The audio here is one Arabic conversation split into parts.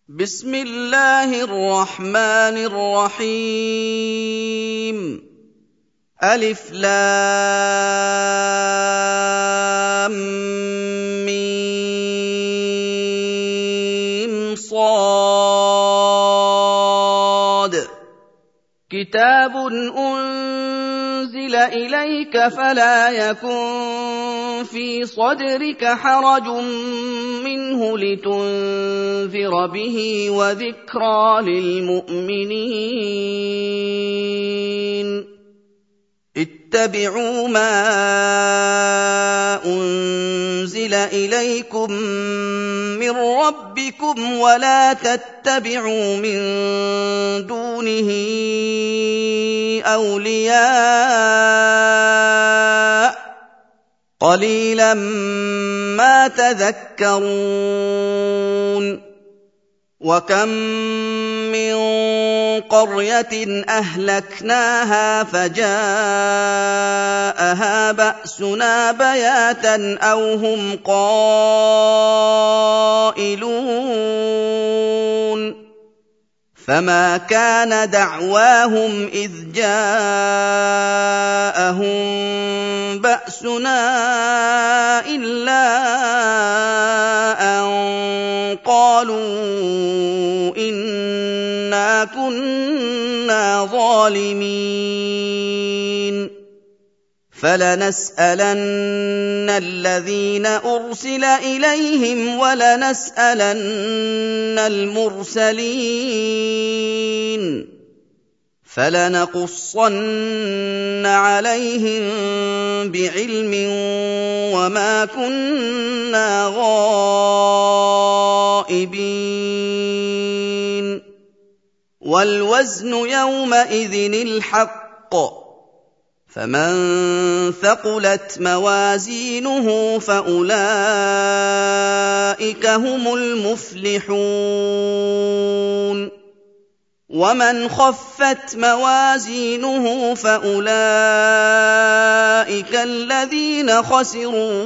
بسم الله الرحمن الرحيم ألف لام ميم صاد كتاب أنزل إليك فلا يكن في صدرك حرج منه لتنذر به وذكرى للمؤمنين اتبعوا ما أنزل إليكم من ربكم ولا تتبعوا من دونه أولياء قليلا ما تذكرون وكم من قرية أهلكناها فجاءها بأسنا بياتا أو هم قائلون فما كان دعواهم إذ جاءهم بأسنا إلا أن قالوا إنا كنا ظالمين فلنسألن الذين أرسل إليهم ولنسألن المرسلين فلنقصن عليهم بعلم وما كنا غائبين والوزن يومئذ الحق فمن ثقلت موازينه فأولئك هم المفلحون ومن خفت موازينه فأولئك الذين خسروا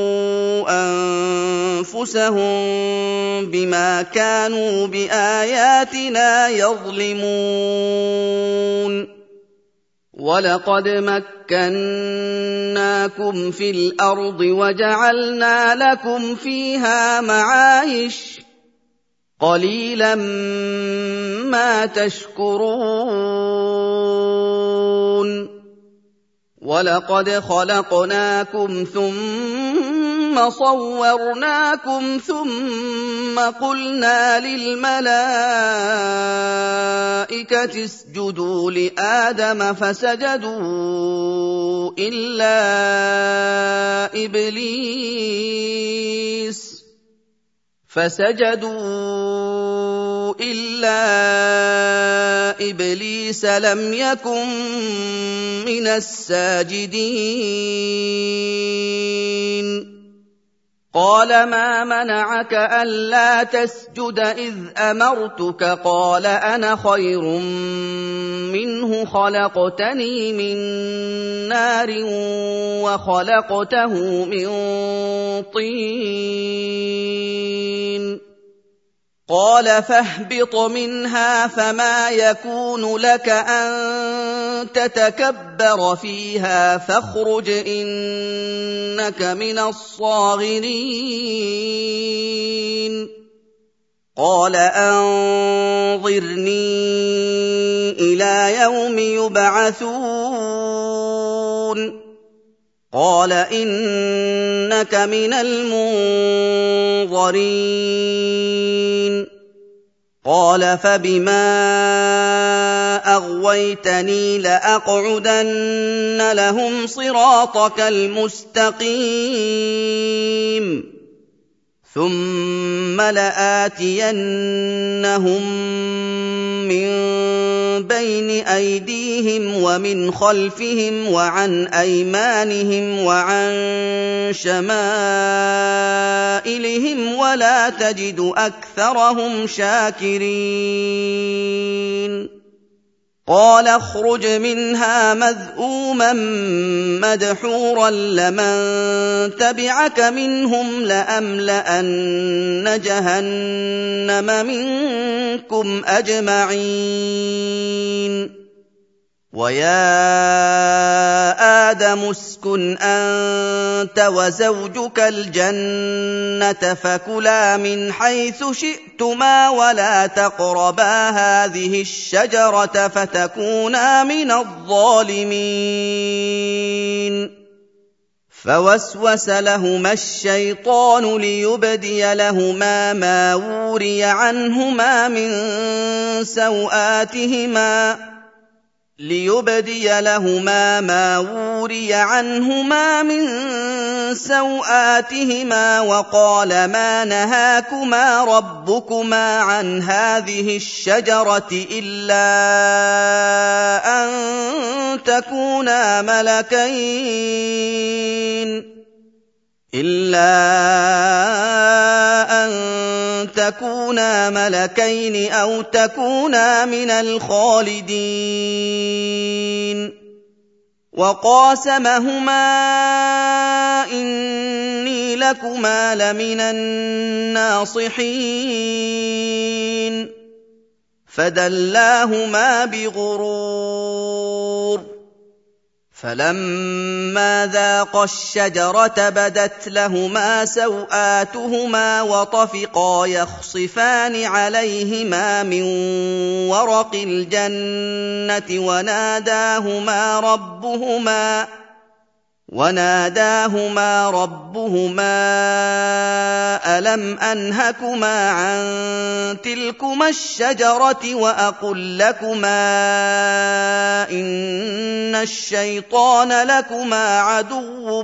أنفسهم بما كانوا بآياتنا يظلمون وَلَقَدْ مَكَّنَّاكُمْ فِي الْأَرْضِ وَجَعَلْنَا لَكُمْ فِيهَا مَعَايِشَ قَلِيلًا مَا تَشْكُرُونَ وَلَقَدْ خَلَقْنَاكُمْ ثُمَّ صَوَّرْنَاكُمْ ثُمَّ قُلْنَا لِلْمَلَائِكَةِ اسْجُدُوا لِآدَمَ فَسَجَدُوا إِلَّا إِبْلِيسَ لَمْ يَكُن مِّنَ السَّاجِدِينَ قَالَ مَا مَنَعَكَ أَلَّا تَسْجُدَ إِذْ أَمَرْتُكَ قَالَ أَنَا خَيْرٌ مِّنْهُ خَلَقْتَنِي مِن نَّارٍ وَخَلَقْتَهُ مِن طِينٍ قَالَ فَاهْبِطْ مِنْهَا فَمَا يَكُونُ لَكَ أَن تَتَكَبَّرَ فِيهَا فَاخْرُجْ إِنَّكَ مِنَ الصَّاغِرِينَ قَالَ أَنظِرْنِي إِلَىٰ يَوْمِ يُبْعَثُونَ قَالَ إِنَّكَ مِنَ الْمُنظَرِينَ قَالَ فَبِمَا أَغْوَيْتَنِي لَأَقْعُدَنَّ لَهُمْ صِرَاطَكَ الْمُسْتَقِيمَ ثُمَّ لَآتِيَنَّهُم مِّن بَيْنِ أَيْدِيهِمْ وَمِنْ خَلْفِهِمْ وَعَنْ أَيْمَانِهِمْ وَعَن شَمَائِلِهِمْ وَلَا تَجِدُ أَكْثَرَهُمْ شَاكِرِينَ قال اخرج منها مذءوما مدحورا لمن تبعك منهم لأملأن جهنم منكم أجمعين ويا آدم اسكن أنت وزوجك الجنة فكلا من حيث شئتما ولا تقربا هذه الشجرة فتكونا من الظالمين فوسوس لهما الشيطان ليبدي لهما ما وري عنهما من سوآتهما وقال ما نهاكما ربكما عن هذه الشجرة إلا أن تكونا ملكين أو تكونا من الخالدين وقاسمهما إني لكما لمن الناصحين فدلاهما بغرور فلما ذاقا الشجرة بدت لهما سوآتهما وطفقا يخصفان عليهما من ورق الجنة وناداهما ربهما ألم أنهكما عن تلكما الشجرة وأقل لكما إن الشيطان لكما عدو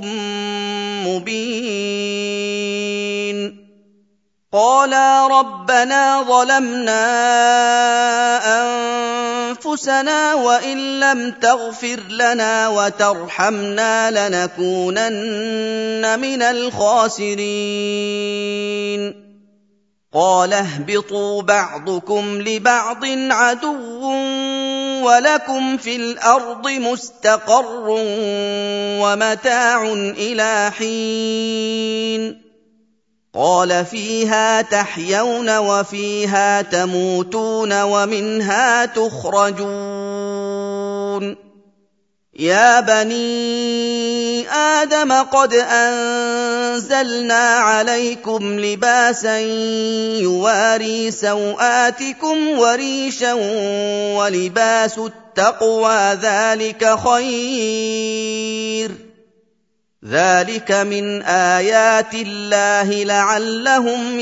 مبين قالا ربنا ظلمنا أنفسنا وإن لم تغفر لنا وترحمنا لنكونن من الخاسرين قال اهبطوا بعضكم لبعض عدو ولكم في الأرض مستقر ومتاع إلى حين قال فيها تحيون وفيها تموتون ومنها تخرجون يا بني آدم قد أنزلنا عليكم لباسا يواري سوآتكم وريشا ولباس التقوى ذلك خير ذلك من آيات الله لعلهم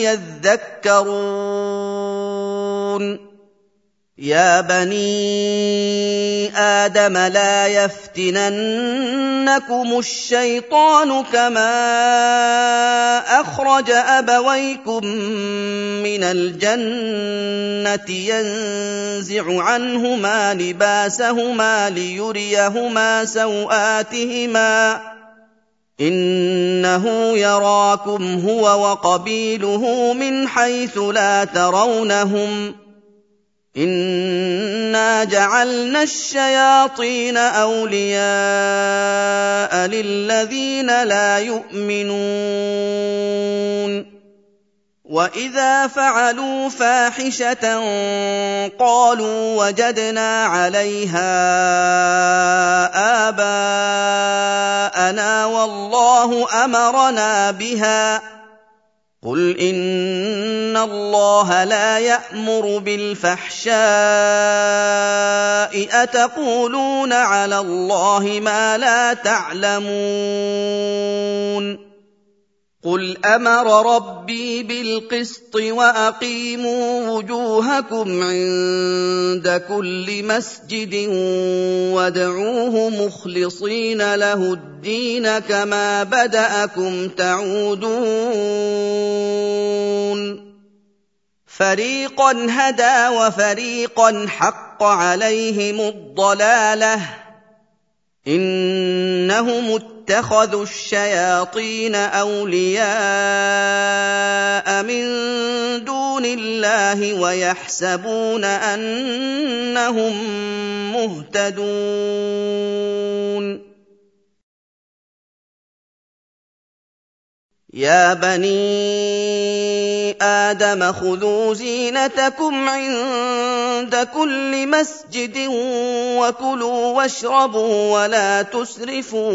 يذكرون يا بني آدم لا يفتننكم الشيطان كما أخرج أبويكم من الجنة ينزع عنهما لباسهما ليريهما سوآتهما إنه يراكم هو وقبيله من حيث لا ترونهم إنا جعلنا الشياطين أولياء للذين لا يؤمنون وإذا فعلوا فاحشة قالوا وجدنا عليها آباءنا والله أمرنا بها قل إن الله لا يأمر بالفحشاء أتقولون على الله ما لا تعلمون قل أمر ربي بالقسط وأقيموا وجوهكم عند كل مسجد وادعوه مخلصين له الدين كما بدأكم تعودون فريقا هدى وفريقا حق عليهم الضلالة إنهم اتَّخَذُوا الشَّيَاطِينَ أَوْلِيَاءَ مِن دُونِ اللَّهِ وَيَحْسَبُونَ أَنَّهُم مُّهْتَدُونَ يَا بَنِي آدَمَ خُذُوا زِينَتَكُمْ عِندَ كُلِّ مَسْجِدٍ وَكُلُوا وَاشْرَبُوا وَلَا تُسْرِفُوا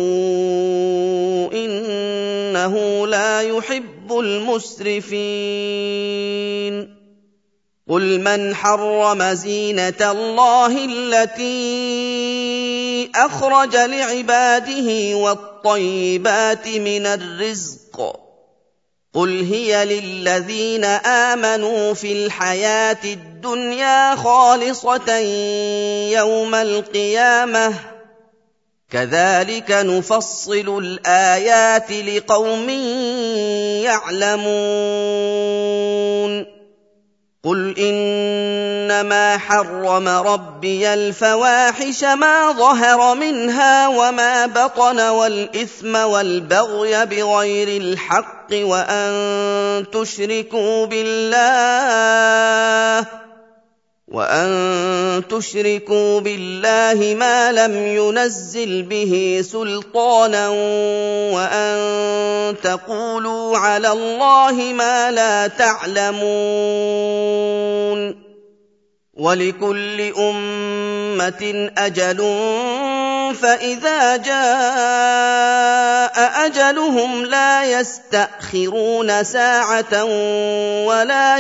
إِنَّهُ لَا يُحِبُّ الْمُسْرِفِينَ قُلْ مَنْ حَرَّمَ زِينَةَ اللَّهِ الَّتِي أَخْرَجَ لِعِبَادِهِ وَالطَّيِّبَاتِ مِنَ الرِّزْقِ قُلْ هِيَ لِلَّذِينَ آمَنُوا فِي الْحَيَاةِ الدُّنْيَا خَالِصَةً يَوْمَ الْقِيَامَةِ ۗ كَذَٰلِكَ نُفَصِّلُ الْآيَاتِ لِقَوْمٍ يَعْلَمُونَ قُلْ إِنَّمَا حَرَّمَ رَبِّيَ الْفَوَاحِشَ مَا ظَهَرَ مِنْهَا وَمَا بَطَنَ وَالْإِثْمَ وَالْبَغْيَ بِغَيْرِ الْحَقِّ وَأَن تُشْرِكُوا بِاللَّهِ مَا لَمْ يُنَزِّلْ بِهِ سُلْطَانًا وَأَن تَقُولُوا عَلَى اللَّهِ مَا لَا تَعْلَمُونَ وَلِكُلِّ أُمَّةٍ أَجَلٌ فَإِذَا جَاءَ أَجَلُهُمْ لَا يَسْتَأْخِرُونَ سَاعَةً وَلَا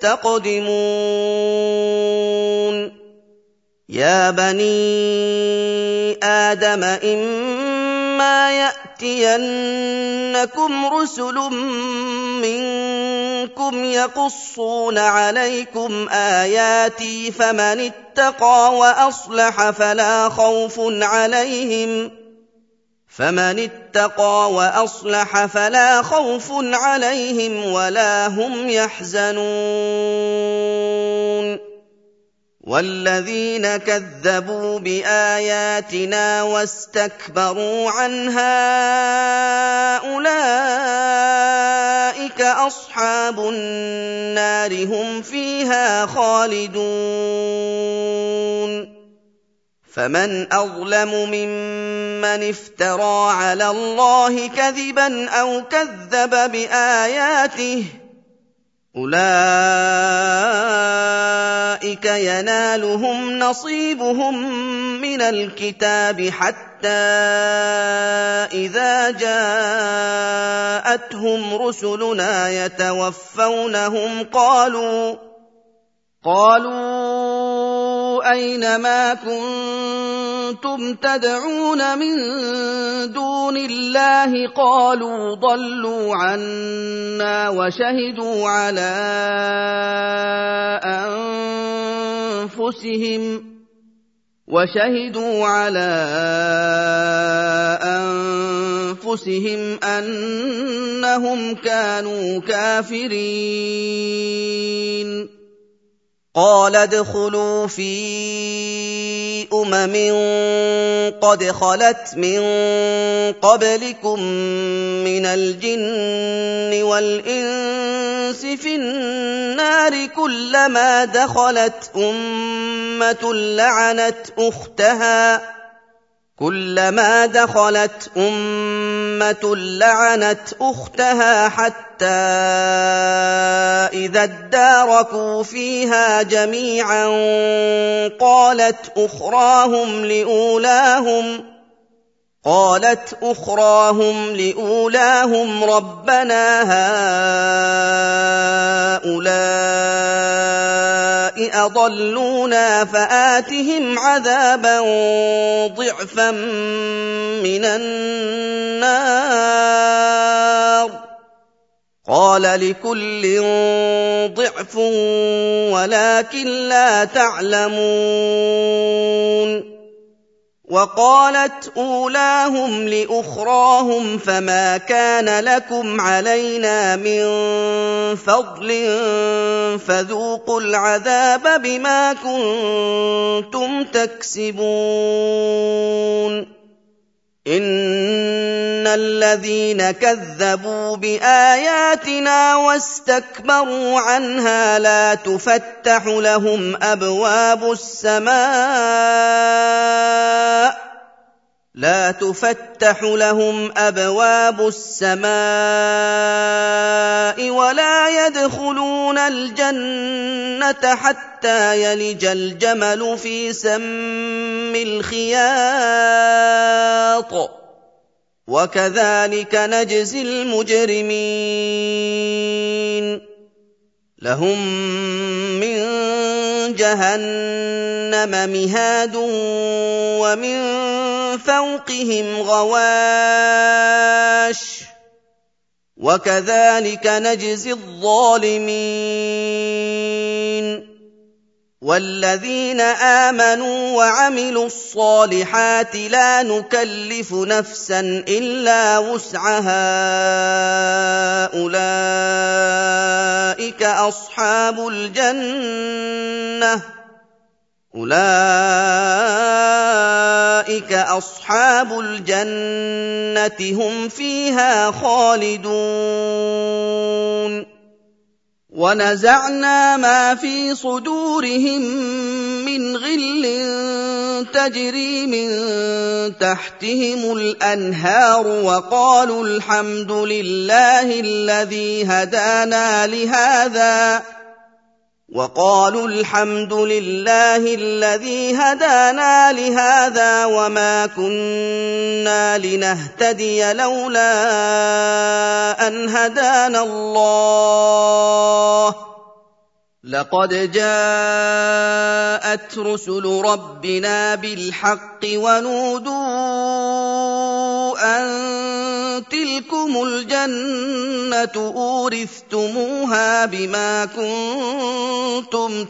يَسْتَقْدِمُونَ يَا بَنِي آدَمَ إِمَّا يَأْتِيَنَّكُمْ رُسُلٌ مِّنكُمْ يَقُصُّونَ عَلَيْكُمْ آيَاتِي فَمَنِ اتَّقَىٰ وَأَصْلَحَ فَلَا خَوْفٌ عَلَيْهِمْ وَلَا هُمْ يَحْزَنُونَ وَالَّذِينَ كَذَّبُوا بِآيَاتِنَا وَاسْتَكْبَرُوا عَنْهَا أُولَٰئِكَ أَصْحَابُ النَّارِ هُمْ فِيهَا خَالِدُونَ فَمَنْ أَظْلَمُ مِمَّنِ افْتَرَىٰ عَلَى اللَّهِ كَذِبًا أَوْ كَذَّبَ بِآيَاتِهِ أُولَٰئِكَ يَنَالُهُمْ نَصِيبُهُم مِّنَ الْكِتَابِ حَتَّىٰ إِذَا جَاءَتْهُمْ رُسُلُنَا يَتَوَفَّوْنَهُمْ قَالُوا أَيْنَ مَا كُنتُمْ تَدْعُونَ مِن دُونِ اللَّهِ ۖ قَالُوا ضَلُّوا عَنَّا وَشَهِدُوا عَلَىٰ أَنفُسِهِمْ أَنَّهُمْ كَانُوا كَافِرِينَ قَالَ ادْخُلُوا فِي قَدْ خَلَتْ مِن قَبْلِكُم مِّنَ الْجِنِّ وَالْإِنسِ فِي النَّارِ كُلَّمَا دَخَلَتْ أُمَّةٌ لَّعَنَتْ أُخْتَهَا حَتَّىٰ إِذَا ادَّارَكُوا فِيهَا جَمِيعًا قَالَتْ أُخْرَاهُمْ لِأُولَاهُمْ رَبَّنَا هَٰؤُلَاءِ أَضَلُّونَا فَآتِهِمْ عَذَابًا ضِعْفًا مِّنَ النَّارِ قَالَ لِكُلٍّ ضِعْفٌ وَلَٰكِن لَّا تَعْلَمُونَ وَقَالَتْ أُولَاهُمْ لِأُخْرَاهُمْ فَمَا كَانَ لَكُمْ عَلَيْنَا مِن فَضْلٍ فَذُوقُوا الْعَذَابَ بِمَا كُنتُمْ تَكْسِبُونَ إِنَّ الَّذِينَ كَذَّبُوا بِآيَاتِنَا وَاسْتَكْبَرُوا عَنْهَا لَا تُفَتَّحُ لَهُمْ أَبْوَابُ السَّمَاءِ وَلَا يَدْخُلُونَ الْجَنَّةَ حَتَّىٰ يَلِجَ الْجَمَلُ فِي سَمِّ الْخِيَاطِ ۚ وَكَذَٰلِكَ نَجْزِي الْمُجْرِمِينَ لَهُم مِّن جَهَنَّمَ مِهَادٌ وَمِن فَوْقِهِمْ غَوَاشٍ ۚ وَكَذَٰلِكَ نَجْزِي الظَّالِمِينَ وَالَّذِينَ آمَنُوا وَعَمِلُوا الصَّالِحَاتِ لَا نُكَلِّفُ نَفْسًا إِلَّا وُسْعَهَا أُولَٰئِكَ أَصْحَابُ الْجَنَّةِ هُمْ فِيهَا خَالِدُونَ وَنَزَعْنَا مَا فِي صُدُورِهِم مِّنْ غِلٍّ تَجْرِي مِن تَحْتِهِمُ الْأَنْهَارُ وَقَالُوا الْحَمْدُ لِلَّهِ الَّذِي هَدَانَا لِهَٰذَا وَمَا كُنَّا لِنَهْتَدِيَ لَوْلَا أَنْ هَدَانَا اللَّهُ ۖ لَقَدْ جَاءَتْ رُسُلُ رَبِّنَا بِالْحَقِّ وَنُودُوا أَن تِلْكُمُ الْجَنَّةُ أُورِثْتُمُوهَا بِمَا كُنتُمْ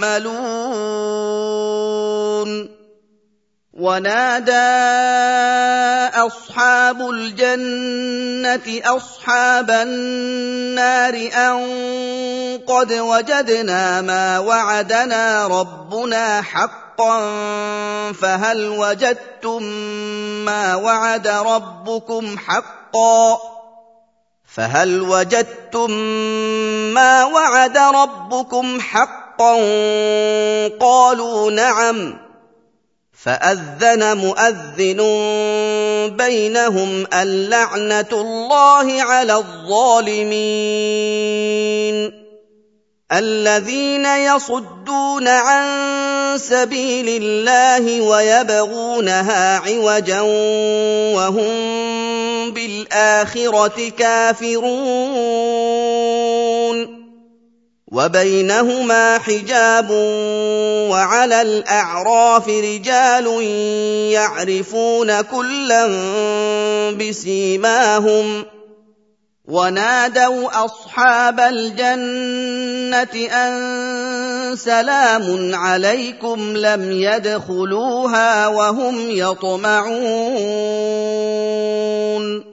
تَعْمَلُونَ وَنَادَىٰ أَصْحَابُ الْجَنَّةِ أَصْحَابَ النَّارِ أَن قَدْ وَجَدْنَا مَا وَعَدَنَا رَبُّنَا حَقًّا فَهَلْ وَجَدتُّم مَّا وَعَدَ رَبُّكُمْ حَقًّا ۖ قَالُوا نَعَمْ ۚ فَأَذَّنَ مُؤَذِّنٌ بَيْنَهُمْ اللَّعْنَةُ اللَّهِ عَلَى الظَّالِمِينَ الَّذِينَ يَصُدُّونَ عَن سَبِيلِ اللَّهِ وَيَبْغُونَهَا عِوَجًا وَهُم بِالْآخِرَةِ كَافِرُونَ وَبَيْنَهُمَا حِجَابٌ وَعَلَى الْأَعْرَافِ رِجَالٌ يَعْرِفُونَ كُلًّا بِسِيمَاهُمْ وَنَادَوْا أَصْحَابَ الْجَنَّةِ أَن سَلَامٌ عَلَيْكُمْ لَمْ يَدْخُلُوهَا وَهُمْ يَطْمَعُونَ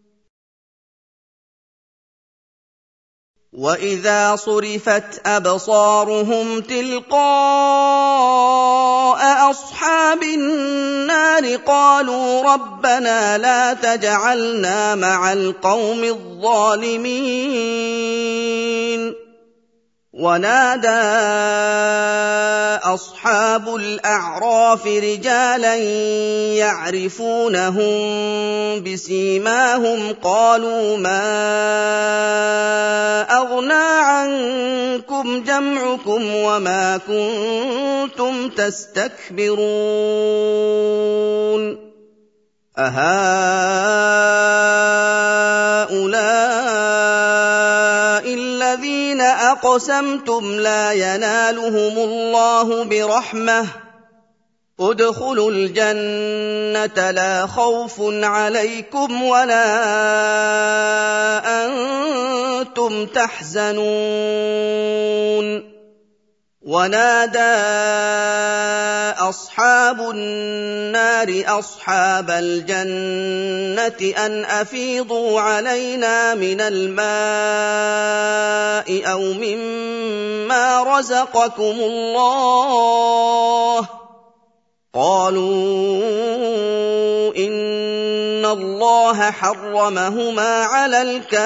وَإِذَا صُرِفَتْ أَبْصَارُهُمْ تِلْقَاءَ أَصْحَابِ النَّارِ قَالُوا رَبَّنَا لَا تَجْعَلْنَا مَعَ الْقَوْمِ الظَّالِمِينَ وَنَادَىٰ أَصْحَابُ الْأَعْرَافِ رِجَالًا يَعْرِفُونَهُم بِسِيمَاهُمْ قَالُوا مَا أَغْنَىٰ عَنكُمْ جَمْعُكُمْ وَمَا كُنتُمْ تَسْتَكْبِرُونَ أَهَٰؤُلَاءِ الَّذِينَ أَقْسَمْتُمْ لَا يَنَالُهُمُ اللَّهُ بِرَحْمَةٍ ۚ ادْخُلُوا الْجَنَّةَ لَا خَوْفٌ عَلَيْكُمْ وَلَا أَنتُمْ تَحْزَنُونَ وَنَادَىٰ أَصْحَابُ النَّارِ أَصْحَابَ الْجَنَّةِ أَنْ أَفِيضُوا عَلَيْنَا مِنَ الْمَاءِ أَوْ مِمَّا رَزَقَكُمُ اللَّهُ ۚ قَالُوا إِنَّ اللَّهَ حَرَّمَهُمَا عَلَى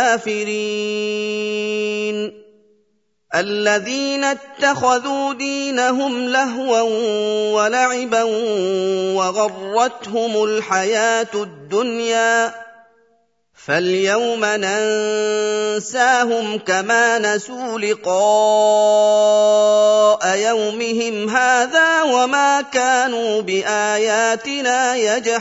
الْكَافِرِينَ الَّذِينَ اتَّخَذُوا دِينَهُمْ لَهْوًا وَلَعِبًا وَغَرَّتْهُمُ الْحَيَاةُ الدُّنْيَا فَالْيَوْمَ نَنسَاهُمْ كَمَا نَسُوا لِقَاءَ يَوْمِهِمْ هَٰذَا وَمَا كَانُوا بِآيَاتِنَا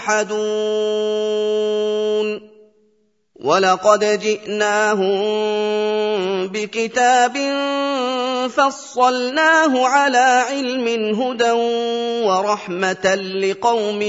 يَجْحَدُونَ وَلَقَدْ جِئْنَاهُم بِكِتَابٍ فَصَّلْنَاهُ عَلَىٰ عِلْمٍ هُدًى وَرَحْمَةً لِّقَوْمٍ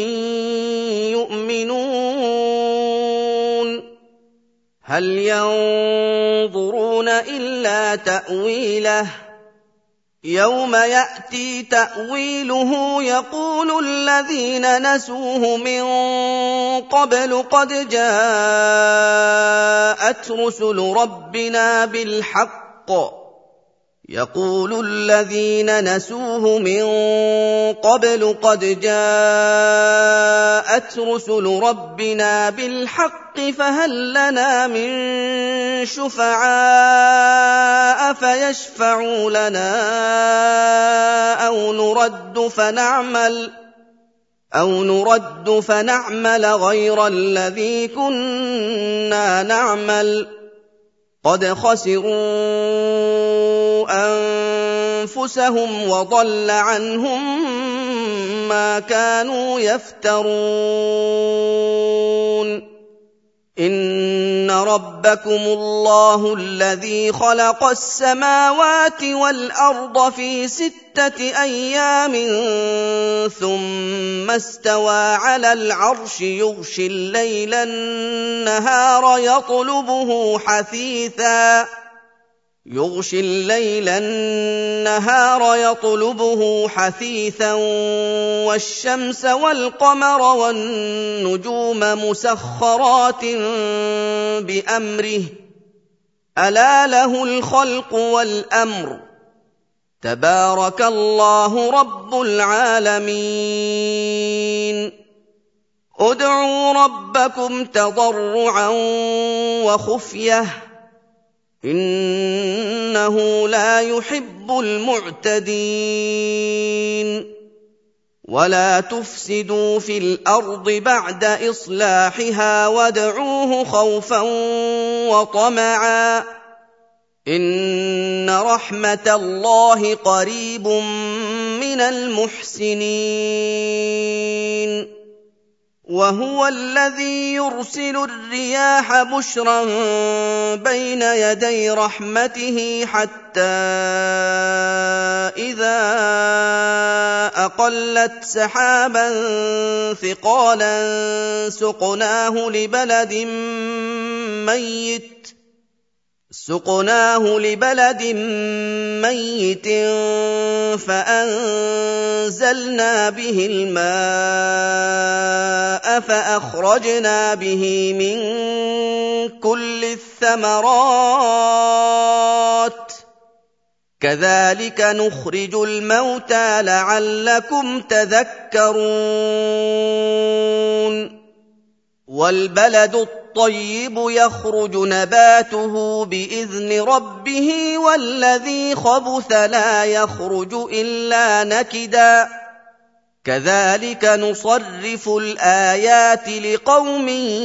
يُؤْمِنُونَ هَلْ يَنظُرُونَ إِلَّا تَأْوِيلَهُ يَوْمَ يَأْتِي تَأْوِيلُهُ يَقُولُ الَّذِينَ نَسُوهُ مِن قَبْلُ قَدْ جَاءَتْ رُسُلُ رَبِّنَا بِالْحَقِّ يَقُولُ الَّذِينَ نَسُوهُ مِن قَبْلُ قَدْ جَاءَتْ رُسُلُ رَبِّنَا بِالْحَقِّ فَهَل لَّنَا مِن شُفَعَاءَ فَيَشْفَعُوا لَنَا أَوْ نُرَدُّ فَنَعْمَلَ غَيْرَ الَّذِي كُنَّا نَعْمَلُ قَدْ خَسِرُوا أَنفُسَهُمْ وَضَلَّ عَنْهُم مَّا كَانُوا يَفْتَرُونَ إِنَّ رَبَّكُمُ اللَّهُ الَّذِي خَلَقَ السَّمَاوَاتِ وَالْأَرْضَ فِي 6 أَيَّامٍ ثُمَّ اسْتَوَىٰ عَلَى الْعَرْشِ يُغْشِي اللَّيْلَ النَّهَارَ يَطْلُبُهُ حَثِيثًا وَالشَّمْسَ وَالْقَمَرَ وَالنُّجُومَ مُسَخَّرَاتٍ بِأَمْرِهِ ۗ أَلَا لَهُ الْخَلْقُ وَالْأَمْرُ ۗ تَبَارَكَ اللَّهُ رَبُّ الْعَالَمِينَ ادْعُوا رَبَّكُمْ تَضَرُّعًا وَخُفْيَةً إِنَّهُ لَا يُحِبُّ الْمُعْتَدِينَ وَلَا تُفْسِدُوا فِي الْأَرْضِ بَعْدَ إِصْلَاحِهَا وَادْعُوهُ خَوْفًا وَطَمَعًا ۚ إِنَّ رَحْمَتَ اللَّهِ قَرِيبٌ مِّنَ الْمُحْسِنِينَ وَهُوَ الَّذِي يُرْسِلُ الرِّيَاحَ بُشْرًا بَيْنَ يَدَيْ رَحْمَتِهِ حَتَّىٰ إِذَا أَقَلَّتْ سَحَابًا ثِقَالًا سُقْنَاهُ لِبَلَدٍ مَّيِّتٍ فَأَنزَلْنَا بِهِ الْمَاءَ فَأَخْرَجْنَا بِهِ مِن كُلِّ الثَّمَرَاتِ ۚ كَذَٰلِكَ نُخْرِجُ الْمَوْتَىٰ لَعَلَّكُمْ تَذَكَّرُونَ وَالْبَلَدُ الطَّيِّبُ يَخْرُجُ نَبَاتُهُ بِإِذْنِ رَبِّهِ وَالَّذِي خَبُثَ لَا يَخْرُجُ إِلَّا نَكِدًا ۚ كَذَٰلِكَ نُصَرِّفُ الْآيَاتِ لِقَوْمٍ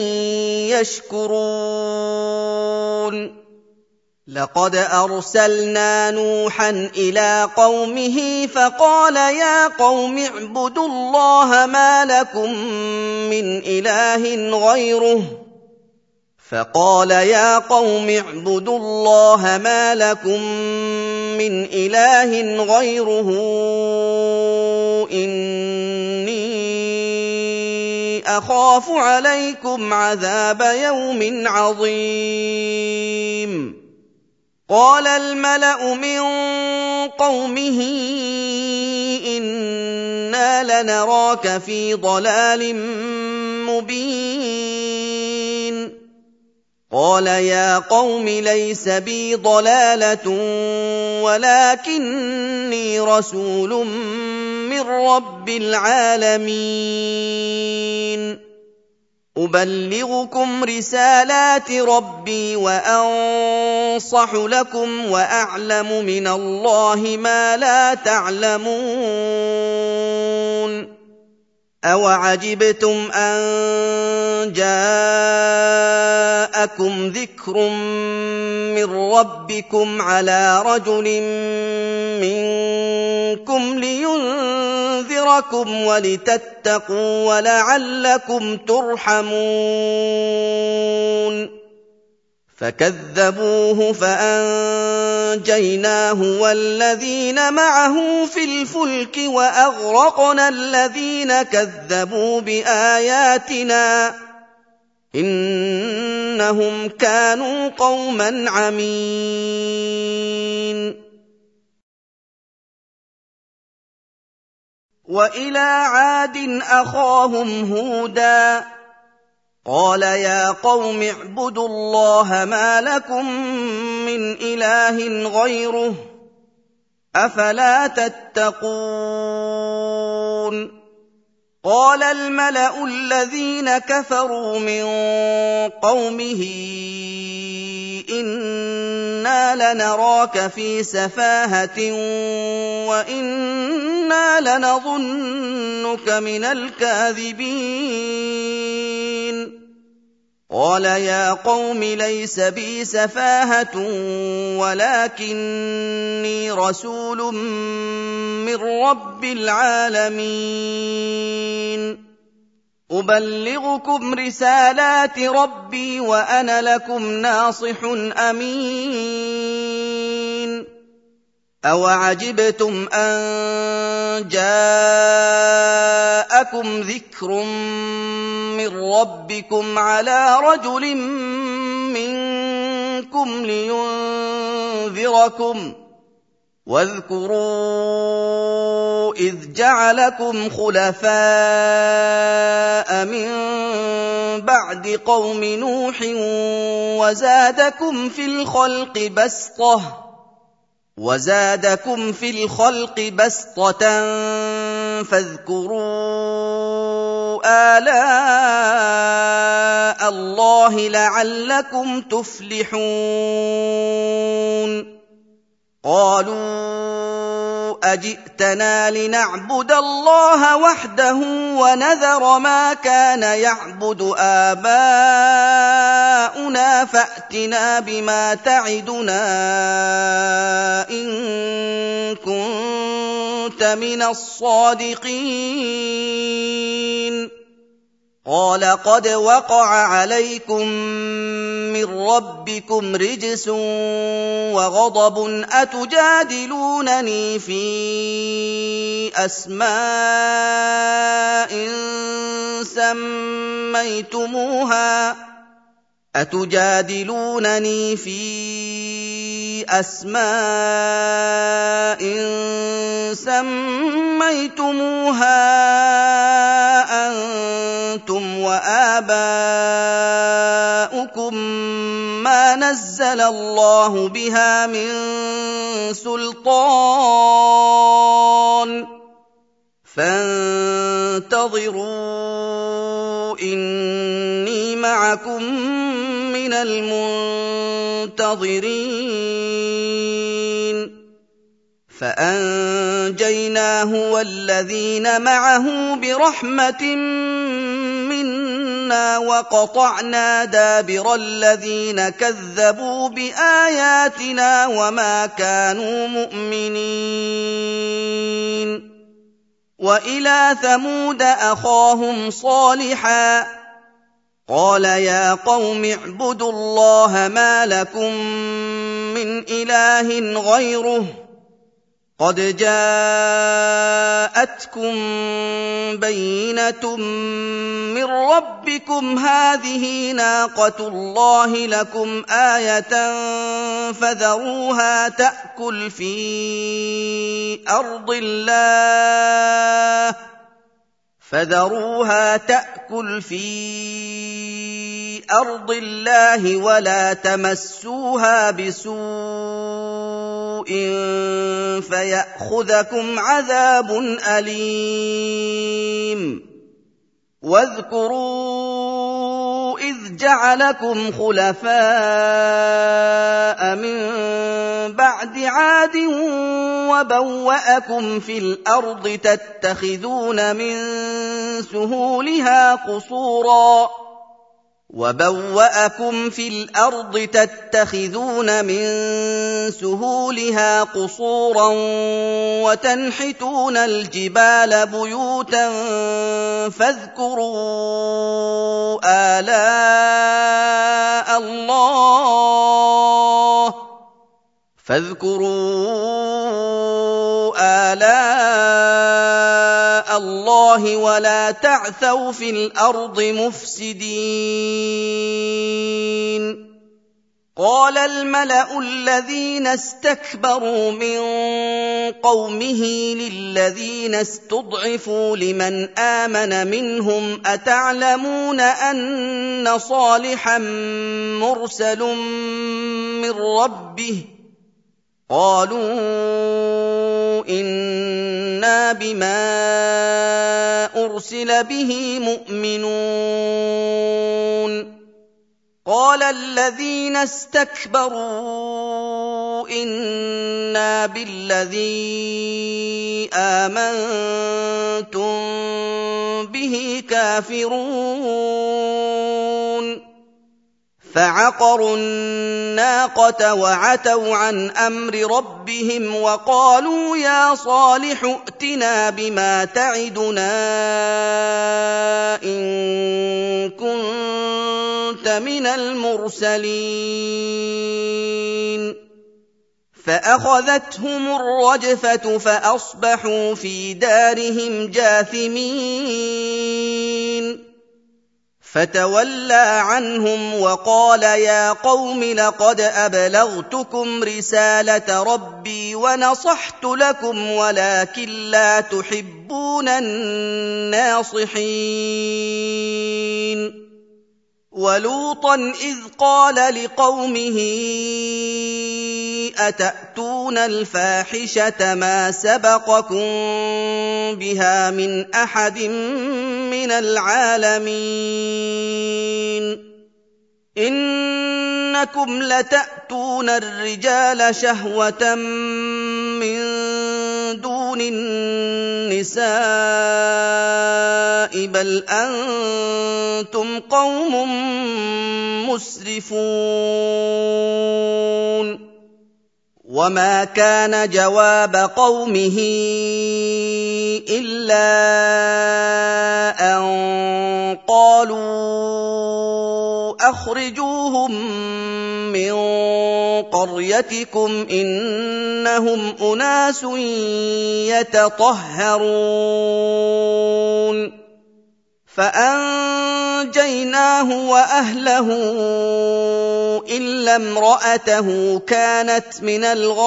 يَشْكُرُونَ لَقَدْ أَرْسَلْنَا نُوحًا إِلَىٰ قَوْمِهِ فَقَالَ يَا قَوْمِ اعْبُدُوا اللَّهَ مَا لَكُم مِّنْ إِلَٰهٍ غَيْرُهُ إِنِّي أَخَافُ عَلَيْكُمْ عَذَابَ يَوْمٍ عَظِيمٍ قَالَ الْمَلَأُ مِن قَوْمِهِ إِنَّا لَنَرَاكَ فِي ضَلَالٍ مُّبِينٍ قَالَ يَا قَوْمِ لَيْسَ بِي ضَلَالَةٌ وَلَٰكِنِّي رَسُولٌ مِّن رَّبِّ الْعَالَمِينَ أبلغكم رسالات ربي وأنصح لكم وأعلم من الله ما لا تعلمون أوعجبتم أن جاءكم ذكر من ربكم على رجل منكم لينذركم ولتتقوا ولعلكم ترحمون فكذبوه فأنجيناه والذين معه في الفلك وأغرقنا الذين كذبوا بآياتنا إنهم كانوا قوما عمين وإلى عاد أخاهم هودا قال يا قوم اعبدوا الله ما لكم من إله غيره أفلا تتقون قال الملأ الذين كفروا من قومه إنا لنراك في سفاهة وإنا لنظنك من الكاذبين قال يا قوم ليس بي سفاهة ولكني رسول من رب العالمين أبلغكم رسالات ربي وأنا لكم ناصح أمين أوعجبتم أن جاءكم ذكر من ربكم على رجل منكم لينذركم واذكروا إذ جعلكم خلفاء من بعد قوم نوح وزادكم في الخلق بسطة فاذكروا آلاء الله لعلكم تفلحون قالوا أجئتنا لنعبد الله وحده ونذر ما كان يعبد آباؤنا فأتنا بما تعدنا إن كنت من الصادقين قال قد وقع عليكم من ربكم رجس وغضب أتجادلونني في أسماء سميتموها أنتم وآباؤكم ما نزل الله بها من سلطان فانتظروا إني معكم من المنتظرين فأنجيناه والذين معه برحمة منا وقطعنا دابر الذين كذبوا بآياتنا وما كانوا مؤمنين وإلى ثمود أخاهم صالحا قال يا قوم اعبدوا الله ما لكم من إله غيره قد جاءتكم بينة من ربكم هذه ناقة الله لكم آية فذروها تأكل في أرض الله ولا تمسوها بسوء فيأخذكم عذاب أليم واذكروا إِذْ جَعَلَكُمْ خُلَفَاءَ مِن بَعْدِ عَادٍ وَبَوَّأَكُمْ فِي الْأَرْضِ تَتَّخِذُونَ مِن سُهُولِهَا قُصُورًا وَتَنْحِتُونَ الْجِبَالَ بُيُوتًا فَاذْكُرُوا آلَاءَ اللَّهِ وَلَا تَعْثَوْا فِي الْأَرْضِ مُفْسِدِينَ قَالَ الْمَلَأُ الَّذِينَ اسْتَكْبَرُوا مِن قَوْمِهِ لِلَّذِينَ اسْتُضْعِفُوا لِمَنْ آمَنَ مِنْهُمْ أَتَعْلَمُونَ أَنَّ صَالِحًا مُّرْسَلٌ مِّن رَّبِّهِ ۚ قَالُوا إِنَّا بِمَا أُرْسِلَ بِهِ مُؤْمِنُونَ قَالَ الَّذِينَ اسْتَكْبَرُوا إِنَّا بِالَّذِي آمَنتُم بِهِ كَافِرُونَ فَعَقَرُوا النَّاقَةَ وَعَتَوْا عَنْ أَمْرِ رَبِّهِمْ وَقَالُوا يَا صَالِحُ ائْتِنَا بِمَا تَعِدُنَا إِن كُنتَ مِنَ الْمُرْسَلِينَ فَأَخَذَتْهُمُ الرَّجْفَةُ فَأَصْبَحُوا فِي دَارِهِمْ جَاثِمِينَ فَتَوَلَّىٰ عَنْهُمْ وَقَالَ يَا قَوْمِ لَقَدْ أَبْلَغْتُكُمْ رِسَالَةَ رَبِّي وَنَصَحْتُ لَكُمْ وَلَٰكِن لَّا تُحِبُّونَ النَّاصِحِينَ وَلُوطًا إِذْ قَالَ لِقَوْمِهِ أَتَأْتُونَ الْفَاحِشَةَ مَا سَبَقَكُم بِهَا مِنْ أَحَدٍ مِّنَ الْعَالَمِينَ إِنَّكُمْ لَتَأْتُونَ الرِّجَالَ شَهْوَةً مِّن دُونِ النِّسَاءِ بَلْ أَنتُمْ قَوْمٌ مُّسْرِفُونَ وَمَا كَانَ جَوَابَ قَوْمِهِ إِلَّا أَن قَالُوا أَخْرِجُوهُم مِّن قَرْيَتِكُمْ إِنَّهُمْ أُنَاسٌ يَتَطَهَّرُونَ فَأَنجَيْنَاهُ وَأَهْلَهُ إِلَّا امْرَأَتَهُ كَانَتْ مِنَ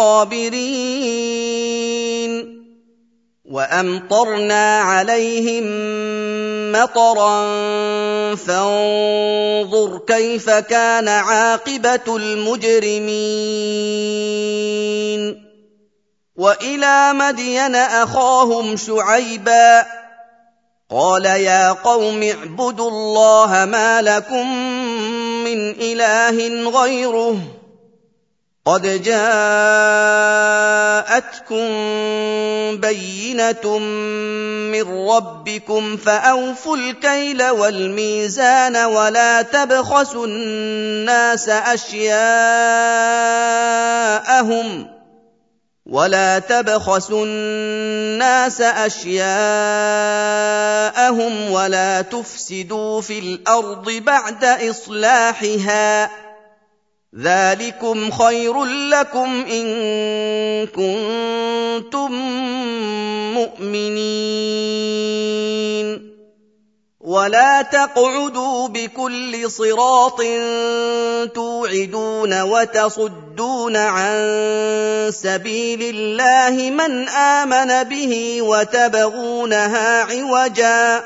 الْغَابِرِينَ وَأَمْطَرْنَا عَلَيْهِم مَّطَرًا فَانظُرْ كَيْفَ كَانَ عَاقِبَةُ الْمُجْرِمِينَ وَإِلَىٰ مَدْيَنَ أَخَاهُمْ شُعَيْبًا قَالَ يَا قَوْمِ اعْبُدُوا اللَّهَ مَا لَكُم مِّنْ إِلَٰهٍ غَيْرُهُ قَدْ جَاءَتْكُم بَيِّنَةٌ مِّن رَّبِّكُمْ فَأَوْفُوا الْكَيْلَ وَالْمِيزَانَ وَلَا تَبْخَسُوا النَّاسَ أَشْيَاءَهُمْ وَلَا تُفْسِدُوا فِي الْأَرْضِ بَعْدَ إِصْلَاحِهَا ۚ ذَٰلِكُمْ خَيْرٌ لَّكُمْ إِن كُنتُم مُّؤْمِنِينَ وَلَا تَقْعُدُوا بِكُلِّ صِرَاطٍ تُوعِدُونَ وَتَصُدُّونَ عَن سَبِيلِ اللَّهِ مَنْ آمَنَ بِهِ وَتَبْغُونَهَا عِوَجًا ۚ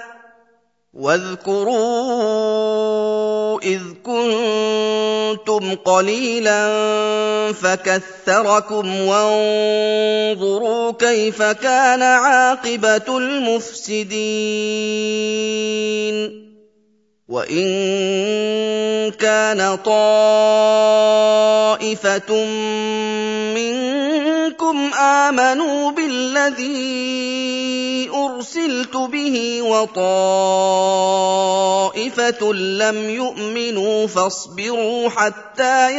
وَاذْكُرُوا إِذْ كُنتُمْ قَلِيلًا فَكَثَّرَكُمْ وَانظُرُوا كَيْفَ كَانَ عَاقِبَةُ الْمُفْسِدِينَ وَإِن كَانَ طَائِفَةٌ مِّنكُمْ آمَنُوا بِالَّذِي أُرْسِلْتُ بِهِ وَطَائِفَةٌ لَّمْ يُؤْمِنُوا فَاصْبِرُوا حَتَّىٰ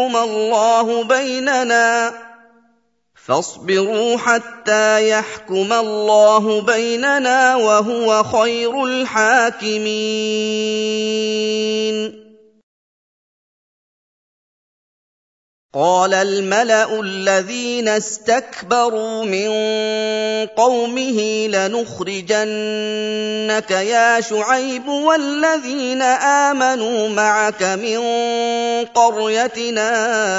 يَحْكُمَ اللَّهُ بَيْنَنَا وَهُوَ خَيْرُ الْحَاكِمِينَ قَالَ الْمَلَأُ الَّذِينَ اسْتَكْبَرُوا مِن قَوْمِهِ لَنُخْرِجَنَّكَ يَا شُعَيْبُ وَالَّذِينَ آمَنُوا مَعَكَ مِن قَرْيَتِنَا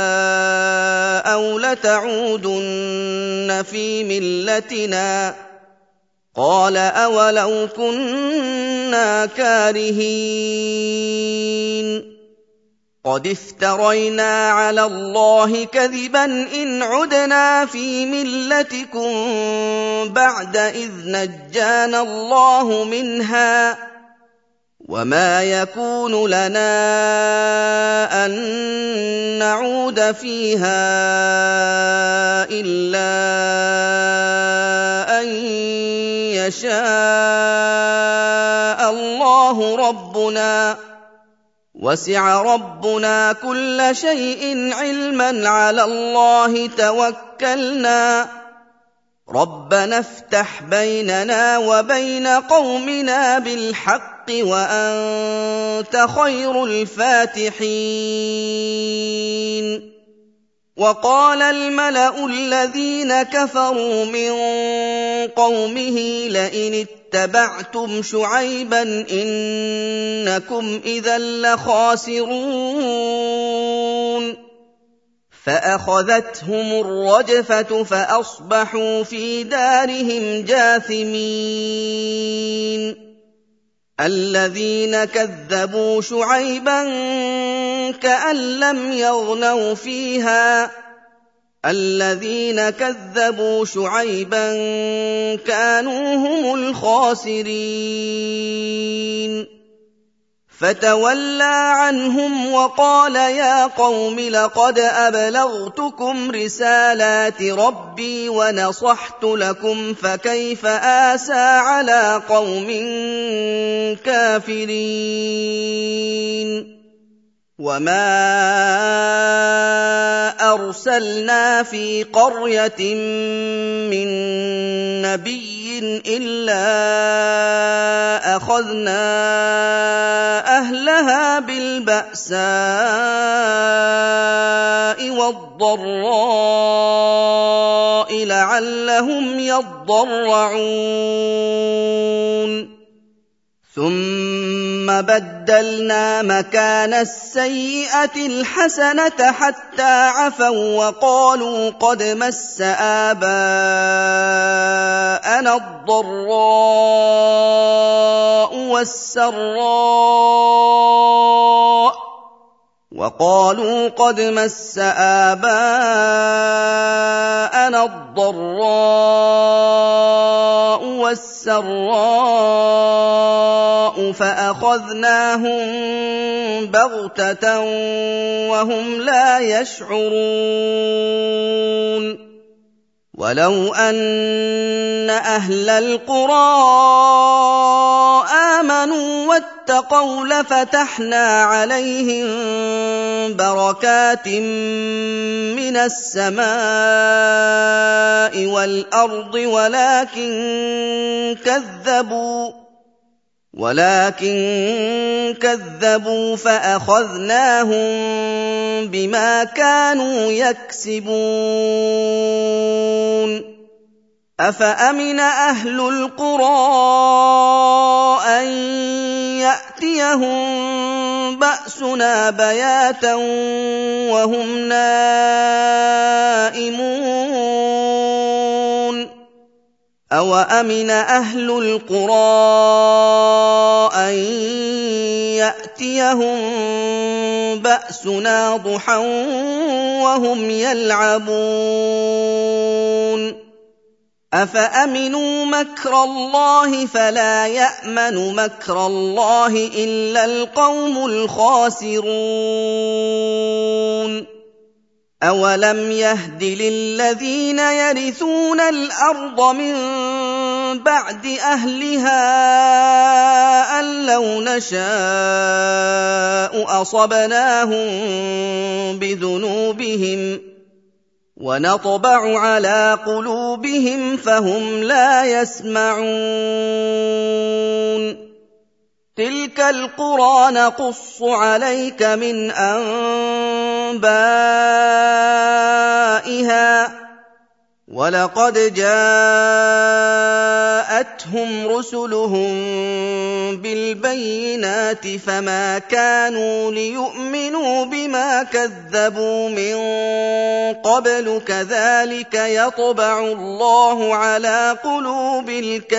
أَوْ لَتَعُودُنَّ فِي مِلَّتِنَا ۖ قَالَ أَوَلَوْ كُنَّا كَارِهِينَ قَدِ افْتَرَيْنَا عَلَى اللَّهِ كَذِبًا إِنْ عُدْنَا فِي مِلَّتِكُم بَعْدَ إِذْ نَجَّانَا اللَّهُ مِنْهَا ۚ وَمَا يَكُونُ لَنَا أَن نَّعُودَ فِيهَا إِلَّا أَن يَشَاءَ اللَّهُ رَبُّنَا ۚ وَسِعَ رَبُّنَا كُلَّ شَيْءٍ عِلْمًا عَلَى اللَّهِ تَوَكَّلْنَا ۚ رَبَّنَا افْتَحْ بَيْنَنَا وَبَيْنَ قَوْمِنَا بِالْحَقِّ وَأَنتَ خَيْرُ الْفَاتِحِينَ وَقَالَ الْمَلَأُ الَّذِينَ كَفَرُوا مِن قَوْمِهِ لَئِنِ اتَّبَعْتُمْ شُعَيْبًا إِنَّكُمْ إِذًا لَّخَاسِرُونَ فَأَخَذَتْهُمُ الرَّجْفَةُ فَأَصْبَحُوا فِي دَارِهِمْ جَاثِمِينَ الَّذِينَ كَذَّبُوا شُعَيْبًا كَأَن لَّمْ يَغْنَوْا فِيهَا ۚ الَّذِينَ كَذَّبُوا شُعَيْبًا كَانُوا هُمُ الْخَاسِرِينَ فَتَوَلَّىٰ عَنْهُمْ وَقَالَ يَا قَوْمِ لَقَدْ أَبْلَغْتُكُمْ رِسَالَاتِ رَبِّي وَنَصَحْتُ لَكُمْ فَكَيْفَ آسَىٰ عَلَىٰ قَوْمٍ كَافِرِينَ وَمَا أَرْسَلْنَا فِي قَرْيَةٍ مِّن نَّبِيٍّ إِلَّا أَخَذْنَا أَهْلَهَا بِالْبَأْسَاءِ وَالضَّرَّاءِ لَعَلَّهُمْ يَضَّرَّعُونَ ثُمَّ بَدَّلْنَا مَكَانَ السَّيِّئَةِ الْحَسَنَةَ حَتَّىٰ عَفَوا وَّقَالُوا قَدْ مَسَّ آبَاءَنَا الضَّرَّاءُ وَالسَّرَّاءُ فَأَخَذْنَاهُم بَغْتَةً وَهُمْ لَا يَشْعُرُونَ وَلَوْ أَنَّ أَهْلَ الْقُرَىٰ آمَنُوا وَاتَّقَوْا لَفَتَحْنَا عَلَيْهِم بَرَكَاتٍ مِّنَ السَّمَاءِ وَالْأَرْضِ ولكن كذبوا فأخذناهم بما كانوا يكسبون أفأمن أهل القرى أن يأتيهم بأسنا بياتا وهم نائمون أَوَأَمِنَ أَهْلُ الْقُرَىٰ أَن يَأْتِيَهُم بَأْسُنَا ضُحًى وَهُمْ يَلْعَبُونَ أَفَأَمِنُوا مَكْرَ اللَّهِ فَلَا يَأْمَنُ مَكْرَ اللَّهِ إِلَّا الْقَوْمُ الْخَاسِرُونَ أَوَلَمْ يَهْدِ لِلَّذِينَ يَرِثُونَ الْأَرْضَ مِن بَعْدِ أَهْلِهَا أَن لَّوْ نَشَاءُ أَصَبْنَاهُم بِذُنُوبِهِمْ وَنَطْبَعُ عَلَىٰ قُلُوبِهِمْ فَهُمْ لَا يَسْمَعُونَ تِلْكَ الْقُرَىٰ نَقُصُّ عَلَيْكَ مِنْ أَنبَائِهَا ۚ وَلَقَدْ جَاءَتْهُمْ رُسُلُهُم بِالْبَيِّنَاتِ فَمَا كَانُوا لِيُؤْمِنُوا بِمَا كَذَّبُوا مِن قَبْلُ ۚ كَذَٰلِكَ يَطْبَعُ اللَّهُ عَلَىٰ قُلُوبِ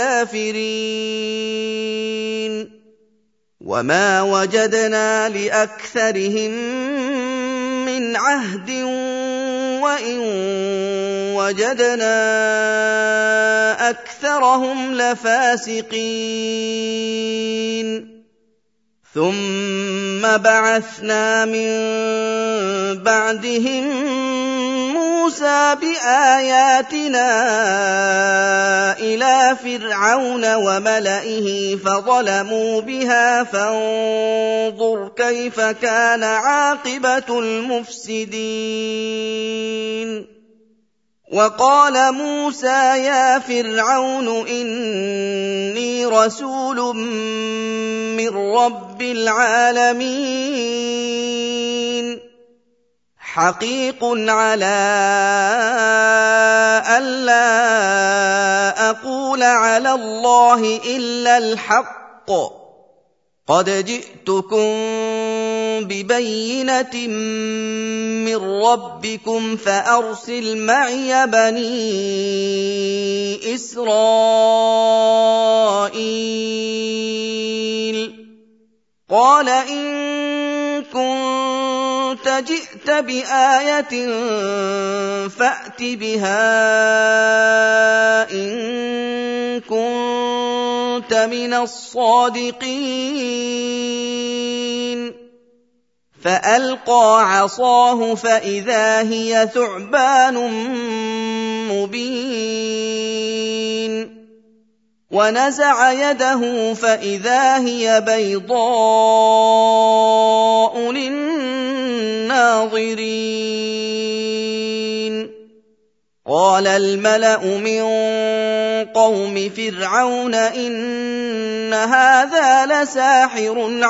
الْكَافِرِينَ وَمَا وَجَدْنَا لِأَكْثَرِهِم مِّنْ عَهْدٍ وَإِن وَجَدْنَا أَكْثَرَهُمْ لَفَاسِقِينَ ثُمَّ بَعَثْنَا مِن بَعْدِهِم مُّوسَىٰ بِآيَاتِنَا إِلَىٰ فِرْعَوْنَ وَمَلَئِهِ فَظَلَمُوا بِهَا فَانظُرْ كَيْفَ كَانَ عَاقِبَةُ الْمُفْسِدِينَ وَقَالَ مُوسَىٰ يَا فِرْعَوْنُ إِنِّي رَسُولٌ مِّن رَّبِّ الْعَالَمِينَ حَقِيقٌ عَلَىٰ أَلَّا أَقُولَ عَلَى اللَّهِ إِلَّا الْحَقَّ قَدْ جِئْتُكُم بِبَيِّنَةٍ مِّن رَّبِّكُمْ فَأَرْسِلْ مَعِيَ بَنِي إِسْرَائِيلَ قَالَ إِن كُنتَ جِئْتَ بِآيَةٍ فَأْتِ بِهَا إِن كُنتَ مِنَ الصَّادِقِينَ فَأَلْقَىٰ عَصَاهُ فَإِذَا هِيَ ثُعْبَانٌ مُّبِينٌ وَنَزَعَ يَدَهُ فَإِذَا هِيَ بَيْضَاءُ لِلنَّاظِرِينَ قَالَ الْمَلَأُ مِن قَوْمِ فِرْعَوْنَ إِنَّ هَٰذَا لَسَاحِرٌ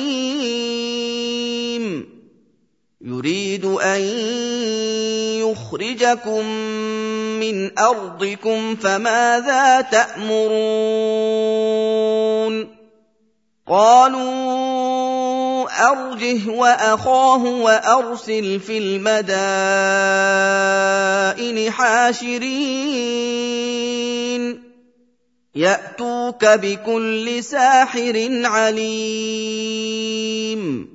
عَلِيمٌ يُرِيدُ أَن يُخْرِجَكُم مِّنْ أَرْضِكُمْ فَمَاذَا تَأْمُرُونَ قَالُوا أَرْجِهْ وَأَخَاهُ وَأَرْسِلْ فِي الْمَدَائِنِ حَاشِرِينَ يَأْتُوكَ بِكُلِّ سَاحِرٍ عَلِيمٍ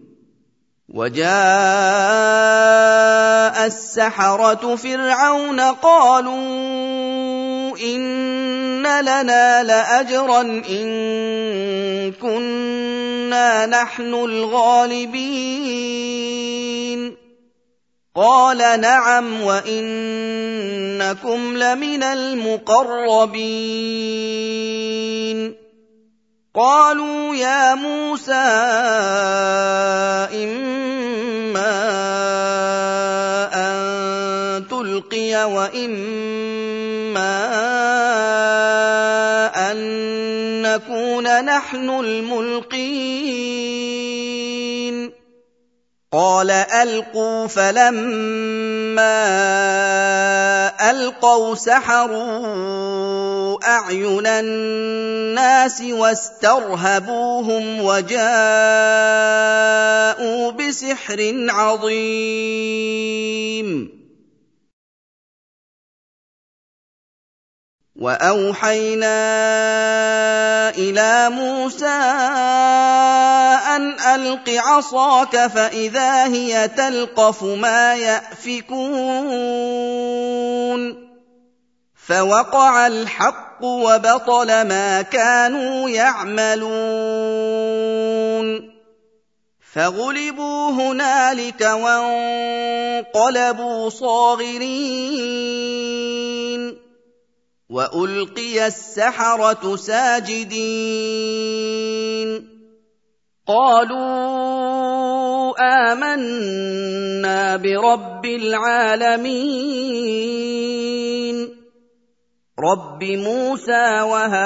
وَجَاءَ السَّحَرَةُ فِرْعَوْنَ قَالُوا إِنَّ لَنَا لَأَجْرًا إِن كُنَّا نَحْنُ الْغَالِبِينَ قَالَ نَعَمْ وَإِنَّكُمْ لَمِنَ الْمُقَرَّبِينَ قَالُوا يَا مُوسَىٰ إِمَّا أَن تُلْقِيَ وَإِمَّا أَن نَّكُونَ نَحْنُ الْمُلْقِينَ قَالَ أَلْقُوا فَلَمَّا أَلْقَوْا سَحَرُوا أَعْيُنَ النَّاسِ وَاسْتَرْهَبُوهُمْ وَجَاءُوا بِسِحْرٍ عَظِيمٍ وَأَوْحَيْنَا إِلَىٰ مُوسَىٰ أَنْ أَلْقِ عَصَاكَ فَإِذَا هِيَ تَلْقَفُ مَا يَأْفِكُونَ فوقع الحق وبطل ما كانوا يعملون فغلبوا هنالك وانقلبوا صاغرين وألقي السحرة ساجدين قالوا آمنا برب العالمين رب موسى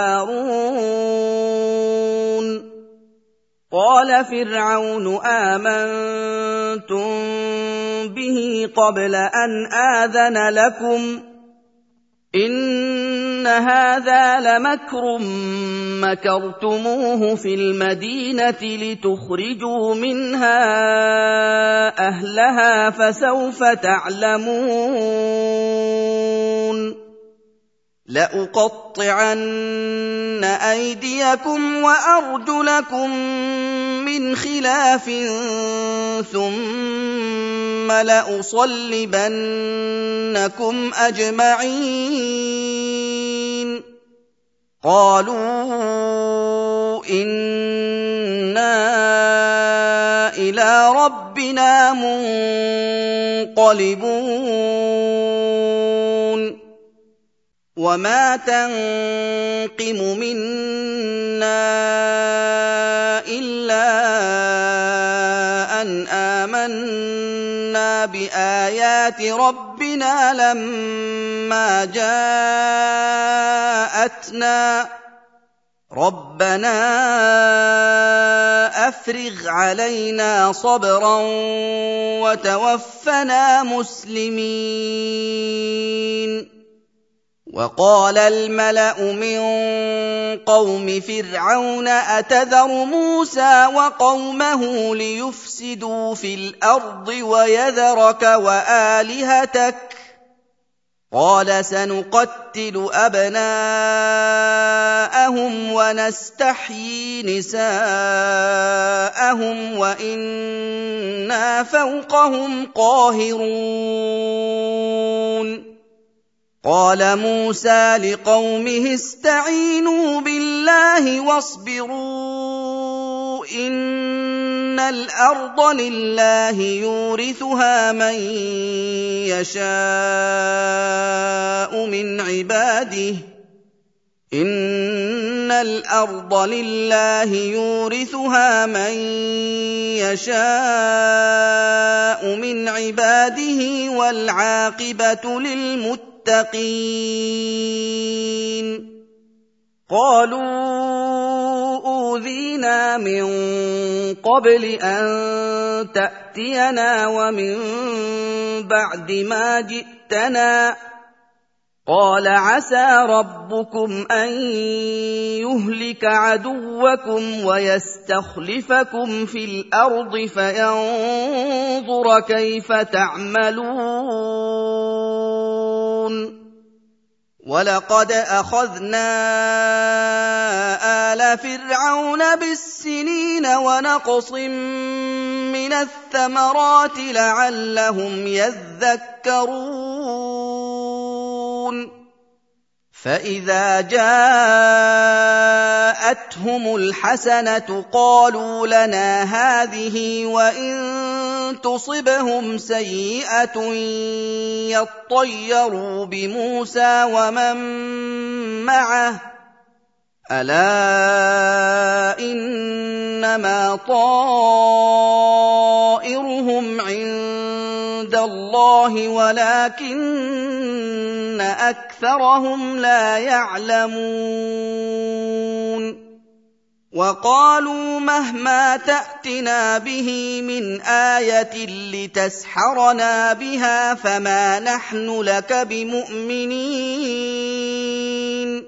وهارون قال فرعون آمنتم به قبل أن آذن لكم إن هذا لمكر مكرتموه في المدينة لتخرجوا منها أهلها فسوف تعلمون لأقطعن أيديكم وأرجلكم من خلاف ثم لأصلبنكم أجمعين قالوا إنا إلى ربنا منقلبون وما تنقم منا إلا أن آمنا بآيات ربنا لما جاءتنا ربنا أفرغ علينا صبرا وتوفنا مسلمين وقال الملأ من قوم فرعون أتذر موسى وقومه ليفسدوا في الأرض ويذرك وآلهتك قال سنقتل أبناءهم ونستحيي نساءهم وإنا فوقهم قاهرون قال موسى لقومه استعينوا بالله واصبروا إن الأرض لله يورثها من يشاء من عباده إن الأرض لله يورثها من يشاء من عباده والعاقبة للمتقين قالوا أوذينا من قبل أن تأتينا ومن بعد ما جئتنا قال عسى ربكم أن يهلك عدوكم ويستخلفكم في الأرض فينظر كيف تعملون ولقد أخذنا آل فرعون بالسنين ونقص من الثمرات لعلهم يذكرون فإذا جاءتهم الحسنة قالوا لنا هذه وإن تصبهم سيئة يطيروا بموسى ومن معه ألا إنما طائرهم عند الله ولكن أكثرهم لا يعلمون وقالوا مهما تأتنا به من آية لتسحرنا بها فما نحن لك بمؤمنين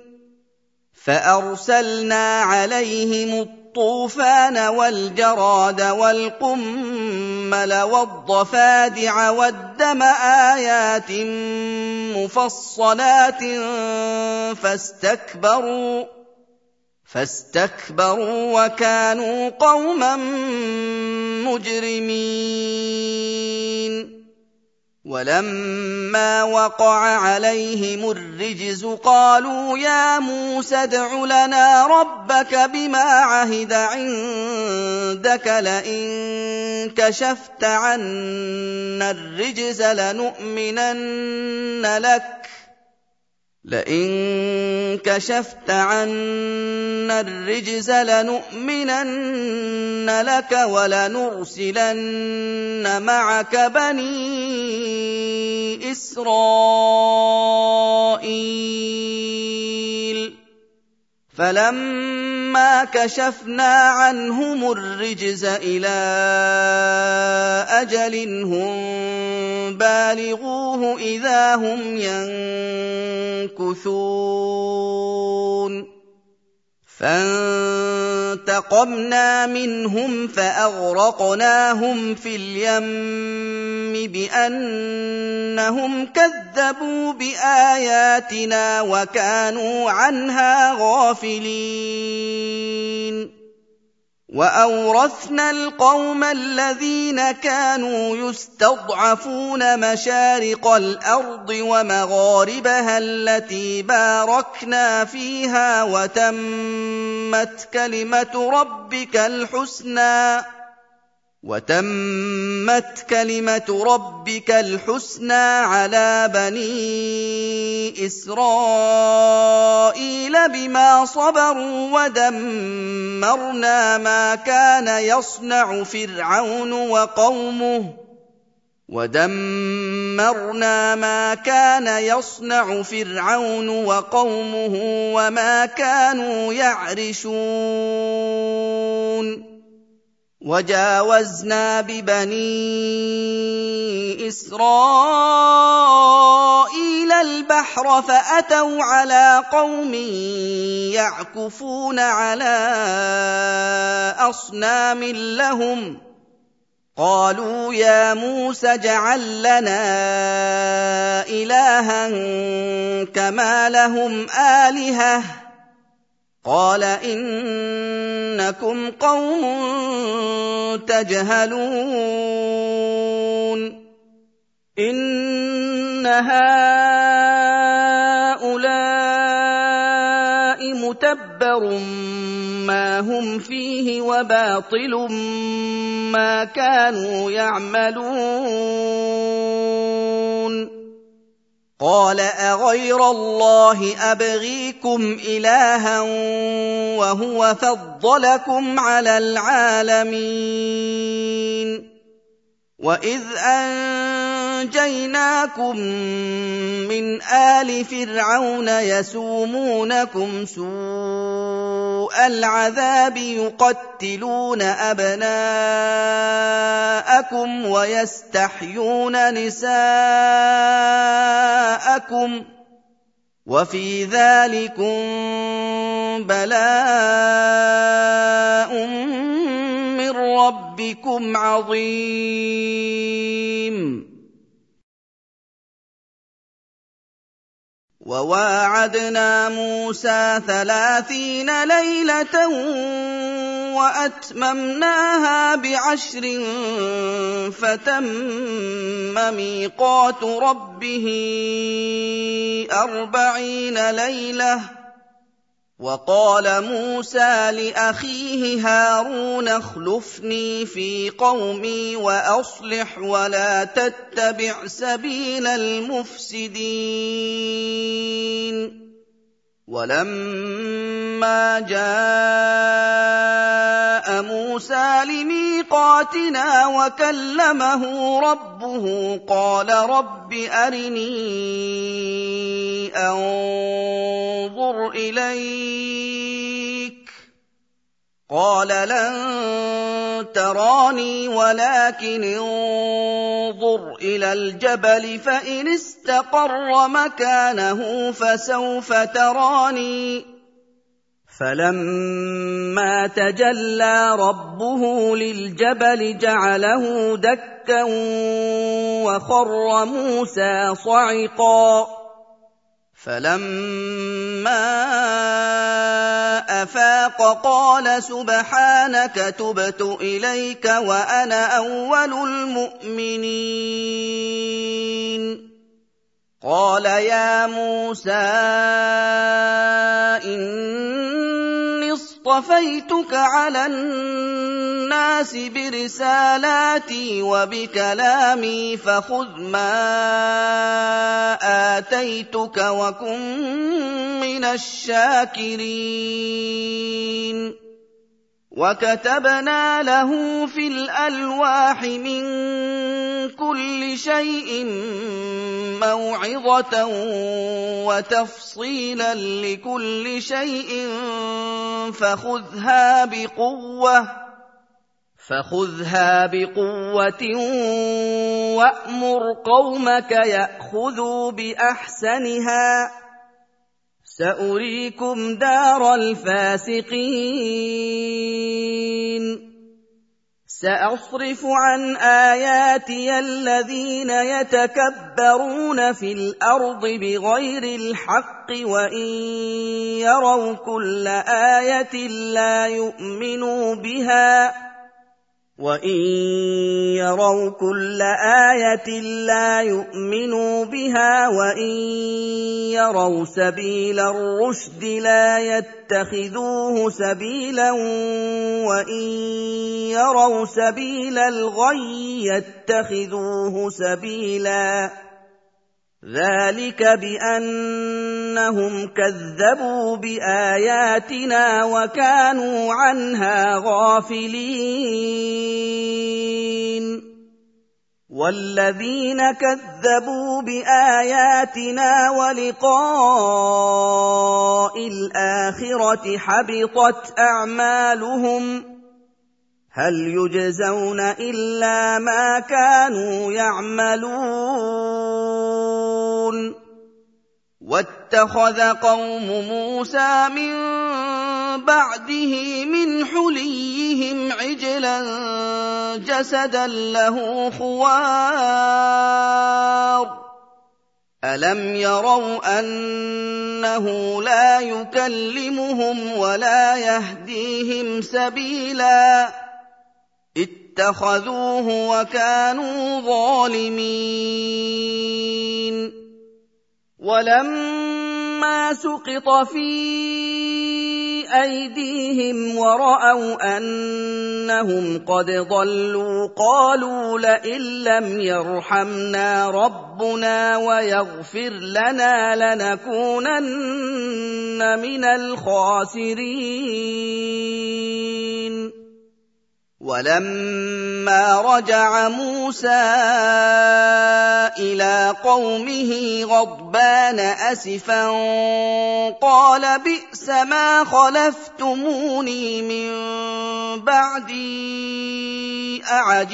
فأرسلنا عليهم الطوفان والجراد والقمل والضفادع والدم آيات مفصلات فاستكبروا وكانوا قوما مجرمين وَلَمَّا وَقَعَ عَلَيْهِمُ الرِّجْزُ قَالُوا يَا مُوسَى ادْعُ لَنَا رَبَّكَ بِمَا عَهِدَ عِندَكَ لَئِن كَشَفْتَ عَنَّا الرِّجْزَ لَنُؤْمِنَنَّ لَكَ وَلَنُرْسِلَنَّ مَعَكَ بَنِي إِسْرَائِيلَ فَلَمَّا كَشَفْنَا عَنْهُمُ الرِّجْزَ إِلَىٰ أَجَلٍ هُم بَالِغُوهُ إِذَا هُمْ يَنكُثُونَ فَانتَقَمْنَا مِنْهُمْ فَأَغْرَقْنَاهُمْ فِي الْيَمِّ بِأَنَّهُمْ كَذَّبُوا بِآيَاتِنَا وَكَانُوا عَنْهَا غَافِلِينَ وَأَوْرَثْنَا الْقَوْمَ الَّذِينَ كَانُوا يُسْتَضْعَفُونَ مَشَارِقَ الْأَرْضِ وَمَغَارِبَهَا الَّتِي بَارَكْنَا فِيهَا وَتَمَّتْ كَلِمَةُ رَبِّكَ الْحُسْنَىٰ عَلَىٰ بَنِي إِسْرَائِيلَ بِمَا صَبَرُوا وَدَمَّرْنَا مَا كَانَ يَصْنَعُ فِرْعَوْنُ وَقَوْمُهُ وَمَا كَانُوا يَعْرِشُونَ وَجَاوَزْنَا بِبَنِي إِسْرَائِيلَ الْبَحْرَ فَأَتَوْا عَلَىٰ قَوْمٍ يَعْكُفُونَ عَلَىٰ أَصْنَامٍ لَّهُمْ قَالُوا يَا مُوسَى اجْعَل لَّنَا إِلَٰهًا كَمَا لَهُمْ آلِهَةٌ قَالَ إِنَّكُمْ قَوْمٌ تَجْهَلُونَ إِنَّ هَٰؤُلَاءِ مُتَبَّرٌ مَّا هُمْ فِيهِ وَبَاطِلٌ مَّا كَانُوا يَعْمَلُونَ قَالَ أَغَيْرَ اللَّهِ أَبْغِيكُمْ إِلَٰهًا وَهُوَ فَضَّلَكُمْ عَلَى الْعَالَمِينَ وَإِذْ أَنجَيْنَاكُم مِّنْ آلِ فِرْعَوْنَ يَسُومُونَكُمْ سُوءَ الْعَذَابِ يُقَتِّلُونَ أَبْنَاءَكُمْ وَيَسْتَحْيُونَ نِسَاءَكُمْ وَفِي ذَٰلِكُم بَلَاءٌ مِّن رَّبِّكُمْ عَظِيمٌ وَوَاعَدْنَا مُوسَىٰ 30 لَيْلَةً وَأَتْمَمْنَاهَا ب10 فَتَمَّ مِيقَاتُ رَبِّهِ 40 لَيْلَةً وَقَالَ مُوسَىٰ لِأَخِيهِ هَارُونَ اخْلُفْنِي فِي قَوْمِي وَأَصْلِحْ وَلَا تَتَّبِعْ سَبِيلَ الْمُفْسِدِينَ وَلَمَّا جَاءَ مُوسَىٰ لِمِيقَاتِنَا وَكَلَّمَهُ رَبُّهُ قَالَ رَبِّ أَرِنِي أَنظُرْ إِلَيْكَ قَالَ لَن تَرَانِي وَلَٰكِنِ انظُرْ إِلَى الْجَبَلِ فَإِنِ اسْتَقَرَّ مَكَانَهُ فَسَوْفَ تَرَانِي فَلَمَّا تَجَلَّىٰ رَبُّهُ لِلْجَبَلِ جَعَلَهُ دَكًّا وَخَرَّ مُوسَىٰ صَعِقًا فَلَمَّا أفاق قال سبحانك تبت إليك وأنا أول المؤمنين. قال يا موسى إني اصطفيتك على الناس برسالاتي وبكلامي فخذ ما آتيتك وكن من الشاكرين. وكتبنا له في الألواح من كل شيء موعظة وتفصيلا لكل شيء فخذها بقوة وأمر قومك يأخذوا بأحسنها سأريكم دار الفاسقين. سأصرف عن آياتي الذين يتكبرون في الأرض بغير الحق وإن يروا كل آية لا يؤمنوا بها وإن يروا سبيل الرشد لا يتخذوه سبيلا وإن يروا سبيل الغي يتخذوه سبيلا. ذلك بأنهم كذبوا بآياتنا وكانوا عنها غافلين. والذين كذبوا بآياتنا ولقاء الآخرة حبطت أعمالهم هل يجزون إلا ما كانوا يعملون. واتخذ قوم موسى من بعده من حليهم عجلا جسدا له خوار ألم يروا أنه لا يكلمهم ولا يهديهم سبيلا اتخذوه وكانوا ظالمين. ولما سقط في أيديهم ورأوا أنهم قد ضلوا قالوا لئن لم يرحمنا ربنا ويغفر لنا لنكونن من الخاسرين. ولما رجع موسى إلى قومه غضبان أسفا قال بئس ما خلفتموني من بعدي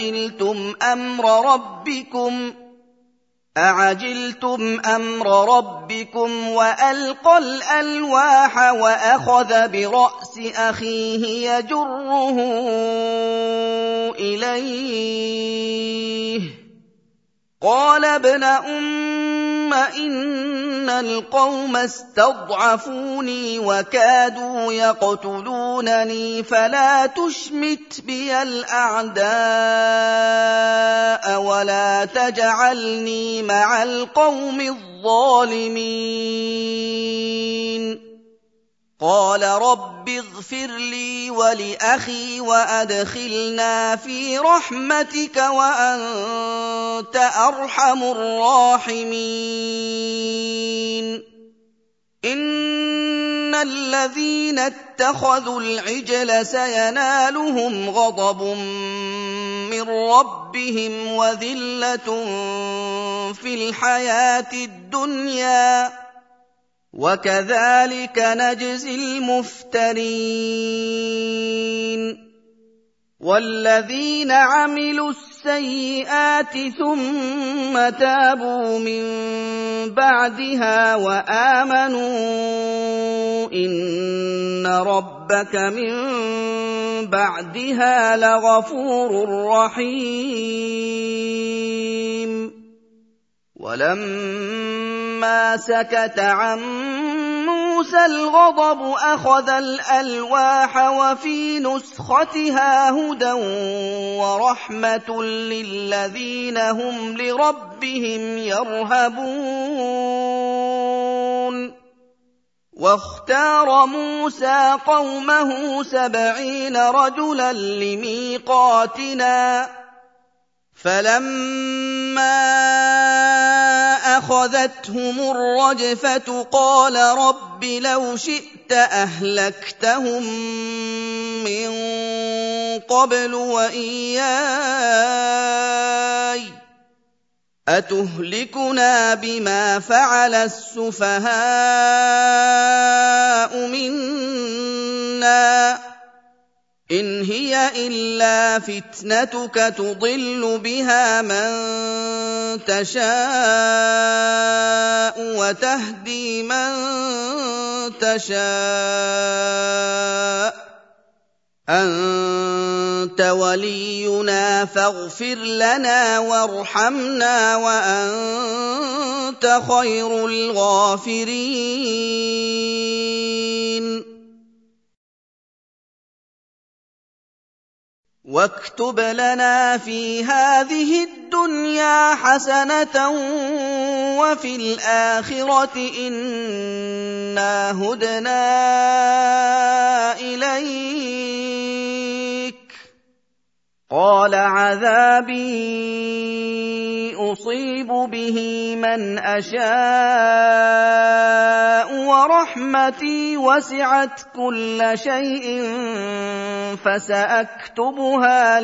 أعجلتم أمر ربكم وألقى الألواح وأخذ برأس أخيه يجره إليه قال ابن أم إن القوم استضعفوني وكادوا يقتلونني فلا تشمت بي الأعداء ولا تجعلني مع القوم الظالمين. قال رب اغفر لي ولأخي وأدخلنا في رحمتك وأنت أرحم الراحمين. إن الذين اتخذوا العجل سينالهم غضب من ربهم وذلة في الحياة الدنيا وكذلك نجزي المفترين. والذين عملوا السيئات ثم تابوا من بعدها وآمنوا إن ربك من بعدها لغفور رحيم. ولما سكت عن موسى موسى الغضب أخذ الألواح وفي نسختها هدى ورحمة للذين هم لربهم يرهبون واختار موسى قومه 70 رجلا لميقاتنا فلما أخذتهم الرجفة قال رب لو شئت أهلكتهم من قبل وإياي أتهلكنا بما فعل السفهاء منا إن هي إلا فتنتك تضل بها من تشاء وتهدي من تشاء أنت ولينا فاغفر لنا وارحمنا وأنت خير الغافرين واكتب لنا في هذه الدنيا حسنة وفي الآخرة إنا هدنا إليك قال عذابي أصيب به من أشاء ورحمتي وسعت كل شيء فسأكتبها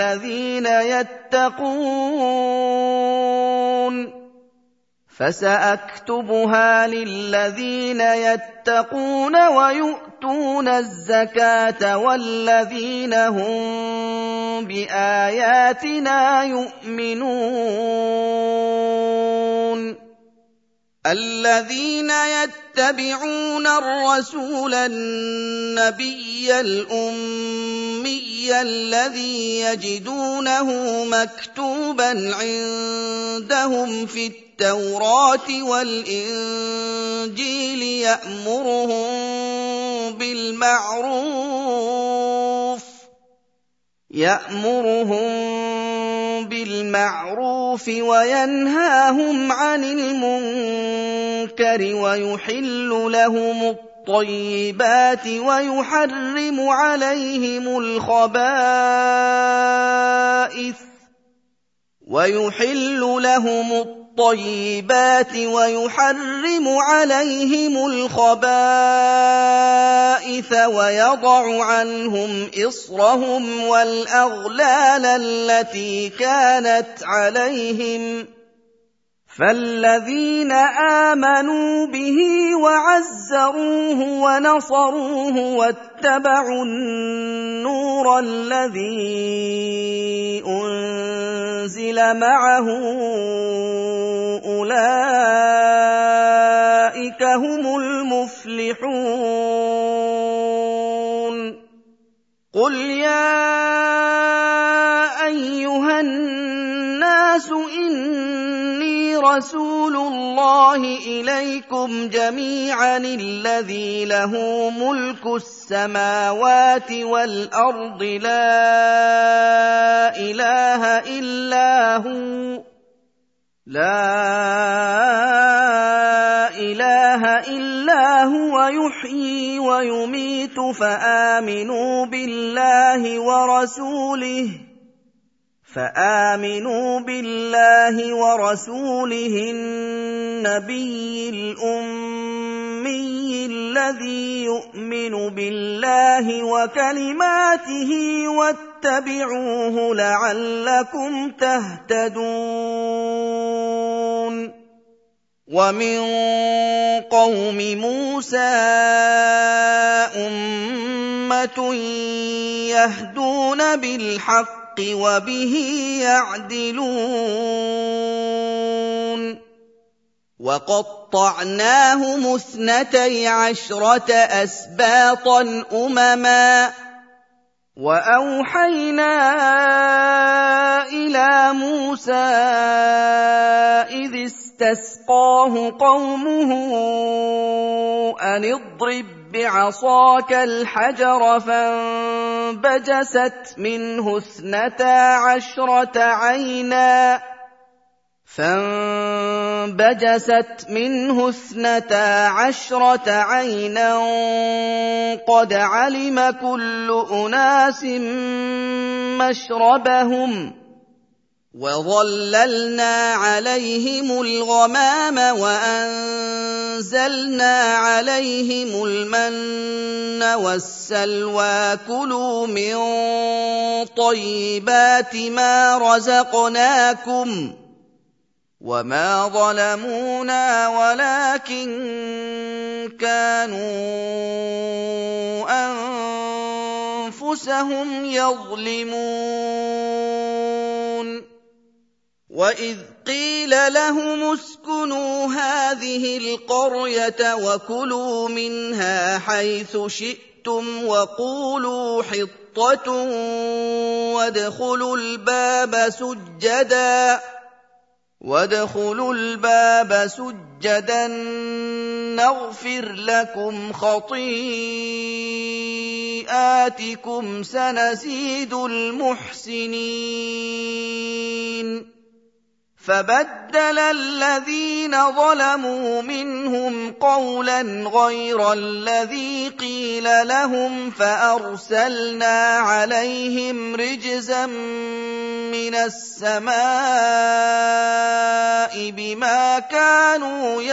للذين يتقون ويؤتون الزكاة والذين هم بآياتنا يؤمنون الذين يتبعون الرسول النبي الأمي الذي يجدونه مكتوبا عندهم في التوراة والإنجيل يأمرهم بالمعروف وينهاهم عن المنكر ويحل لهم الطيبات ويحرم عليهم الخبائث ويضع عنهم إصرهم والأغلال التي كانت عليهم فالذين آمنوا به وعزروه ونصروه واتبعوا النور الذي أنزل معه أولئك هم المفلحون قل يا أيها الناس إني رسول الله إليكم جميعا الذي له ملك السماوات والأرض لا إله إلا هو يحيي ويميت فآمنوا بالله ورسوله النبي الأمي الذي يؤمن بالله وكلماته واتبعوه لعلكم تهتدون ومن قوم موسى أمة يهدون بالحق وبه يعدلون وقطعناهم 12 أسباطا أمما وأوحينا إلى موسى إذ اسْتَسْقَاهُ قَوْمُهُ أَنِ اضْرِب بِّعَصَاكَ الْحَجَرَ فَانبَجَسَتْ مِنْهُ اثْنَتَا عَشْرَةَ عَيْنًا قَدْ عَلِمَ كُلُّ أُنَاسٍ مَّشْرَبَهُمْ ۖ وَظَلَّلْنَا عَلَيْهِمُ الْغَمَامَ وَأَنزَلْنَا عَلَيْهِمُ الْمَنَّ وَالسَّلْوَىٰ ۖ كُلُوا مِن طَيِّبَاتِ مَا رَزَقْنَاكُمْ ۚ وَمَا ظَلَمُونَا وَلَٰكِن كَانُوا أَنفُسَهُمْ يَظْلِمُونَ. وَإِذْ قِيلَ لَهُمُ اسْكُنُوا هَٰذِهِ الْقَرْيَةَ وَكُلُوا مِنْهَا حَيْثُ شِئْتُمْ وَقُولُوا حِطَّةٌ وَادْخُلُوا الْبَابَ سُجَّدًا نَّغْفِرْ لَكُمْ خَطِيئَاتِكُمْ سَنَزِيدُ الْمُحْسِنِينَ. فَبَدَّلَ الَّذِينَ ظَلَمُوا مِنْهُمْ قَوْلًا غَيْرَ الَّذِي قِيلَ لَهُمْ فَأَرْسَلْنَا عَلَيْهِمْ رِجْزًا مِّنَ السَّمَاءِ بِمَا كَانُوا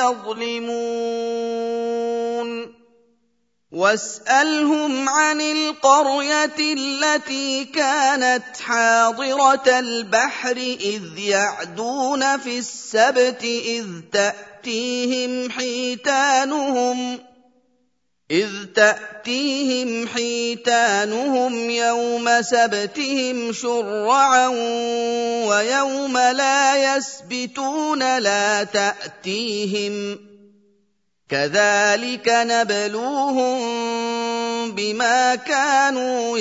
يَظْلِمُونَ. وَاسْأَلْهُمْ عَنِ الْقَرْيَةِ الَّتِي كَانَتْ حَاضِرَةَ الْبَحْرِ إِذْ يَعْدُونَ فِي السَّبْتِ إِذْ تَأْتِيهِمْ حِيتَانُهُمْ يَوْمَ سَبْتِهِمْ شُرَّعًا وَيَوْمَ لَا يَسْبِتُونَ لَا تَأْتِيهِمْ ۚ كَذَٰلِكَ نَبْلُوهُم بِمَا كَانُوا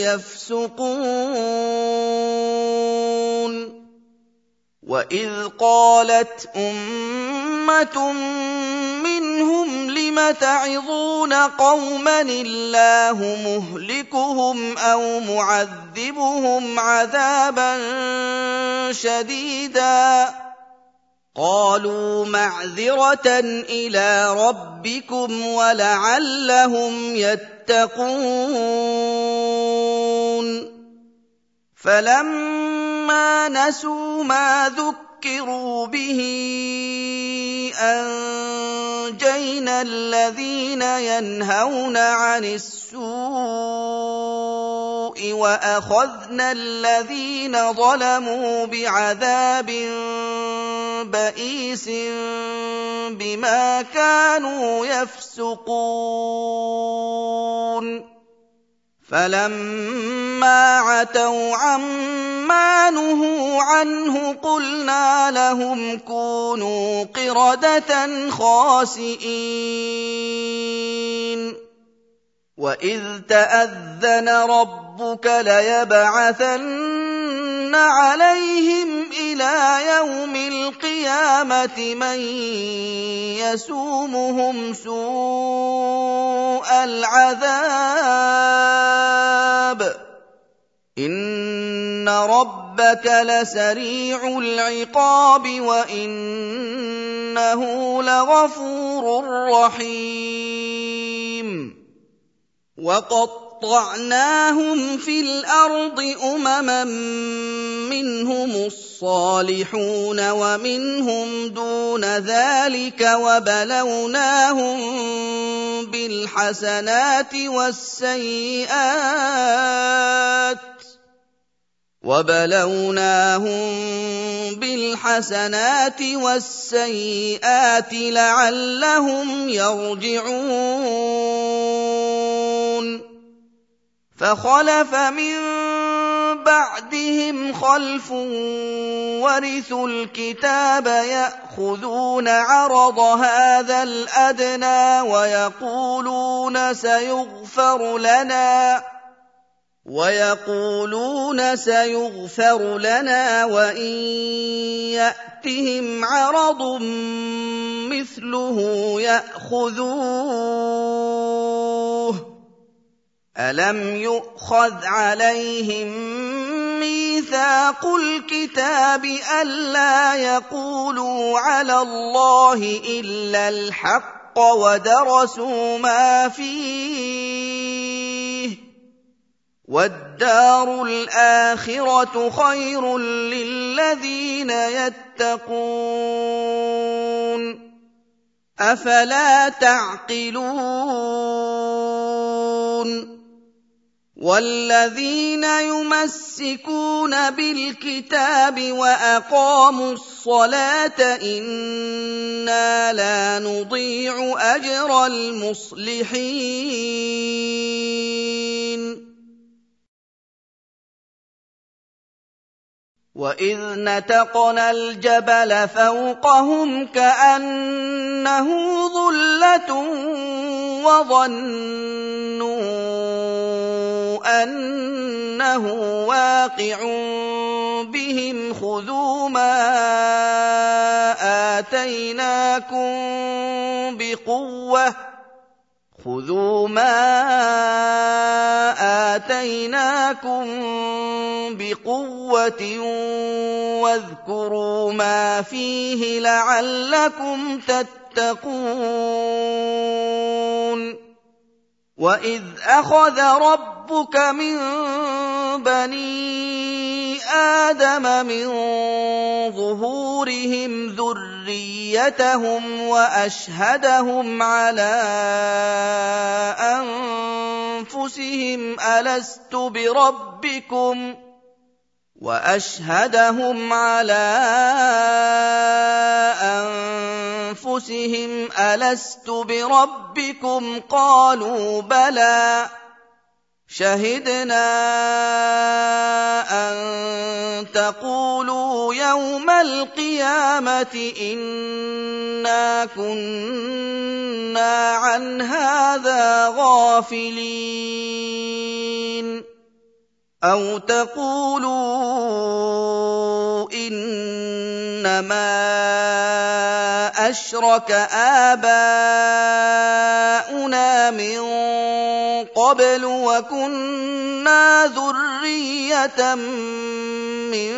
يَفْسُقُونَ. وَإِذْ قَالَتْ أُمَّةٌ مِّنْهُمْ لِمَ تَعِظُونَ قَوْمًا اللَّهُ مُهْلِكُهُمْ أَوْ مُعَذِّبُهُمْ عَذَابًا شَدِيدًا ۖ قَالُوا مَعْذِرَةً إِلَىٰ رَبِّكُمْ وَلَعَلَّهُمْ يَتَّقُونَ. فَلَمَّا نَسُوا مَا ذُكِّرُوا بِهِ أَنجَيْنَا الَّذِينَ يَنْهَوْنَ عَنِ السُّوءِ وَأَخَذْنَا الَّذِينَ ظَلَمُوا بِعَذَابٍ بَئِيسٍ بِمَا كَانُوا يَفْسُقُونَ. فَلَمَّا عَتَوْا عَمَّا نُهُوا عَنْهُ قُلْنَا لَهُمْ كُونُوا قِرَدَةً خَاسِئِينَ. وَإِذْ تَأَذَّنَ رَبُّكَ لَيَبْعَثَنَّ عَلَيْهِمْ إِلَىٰ يَوْمِ الْقِيَامَةِ مَن يَسُومُهُمْ سُوءَ الْعَذَابِ ۗ إِنَّ رَبَّكَ لَسَرِيعُ الْعِقَابِ وَإِنَّهُ لَغَفُورٌ رَّحِيمٌ. وَقَطَّعْنَاهُمْ فِي الْأَرْضِ أُمَمًا مِّنْهُمُ الصَّالِحُونَ وَمِنْهُمْ دُونَ ذَٰلِكَ وَبَلَوْنَاهُم بِالْحَسَنَاتِ وَالسَّيِّئَاتِ لَعَلَّهُمْ يَرْجِعُونَ. فَخَلَفَ مِن بَعْدِهِمْ خَلْفٌ وَرِثُوا الْكِتَابَ يَأْخُذُونَ عَرَضَ هَٰذَا الْأَدْنَىٰ وَيَقُولُونَ سَيُغْفَرُ لَنَا ويقولون سيغفر لنا وإن يأتهم عرض مثله يأخذوه ألم يؤخذ عليهم ميثاق الكتاب ألا يقولوا على الله إلا الحق ودرسوا ما فيه والدار الآخرة خير للذين يتقون أفلا تعقلون والذين يمسكون بالكتاب وأقاموا الصلاة إنا لا نضيع أجر المصلحين وإذ نتقنا الجبل فوقهم كأنه ظلة وظنوا أنه واقع بهم خذوا ما آتيناكم بقوة واذكروا ما فيه لعلكم تتقون وإذ أخذ ربك من بني آدم من ظهورهم ذريتهم وأشهدهم على أنفسهم ألست بربكم قالوا بلى شهدنا أن تقولوا يوم القيامة إنا كنا عن هذا غافلين أو تقولوا إنما أشرك آباؤنا من قبل وكنا ذرية من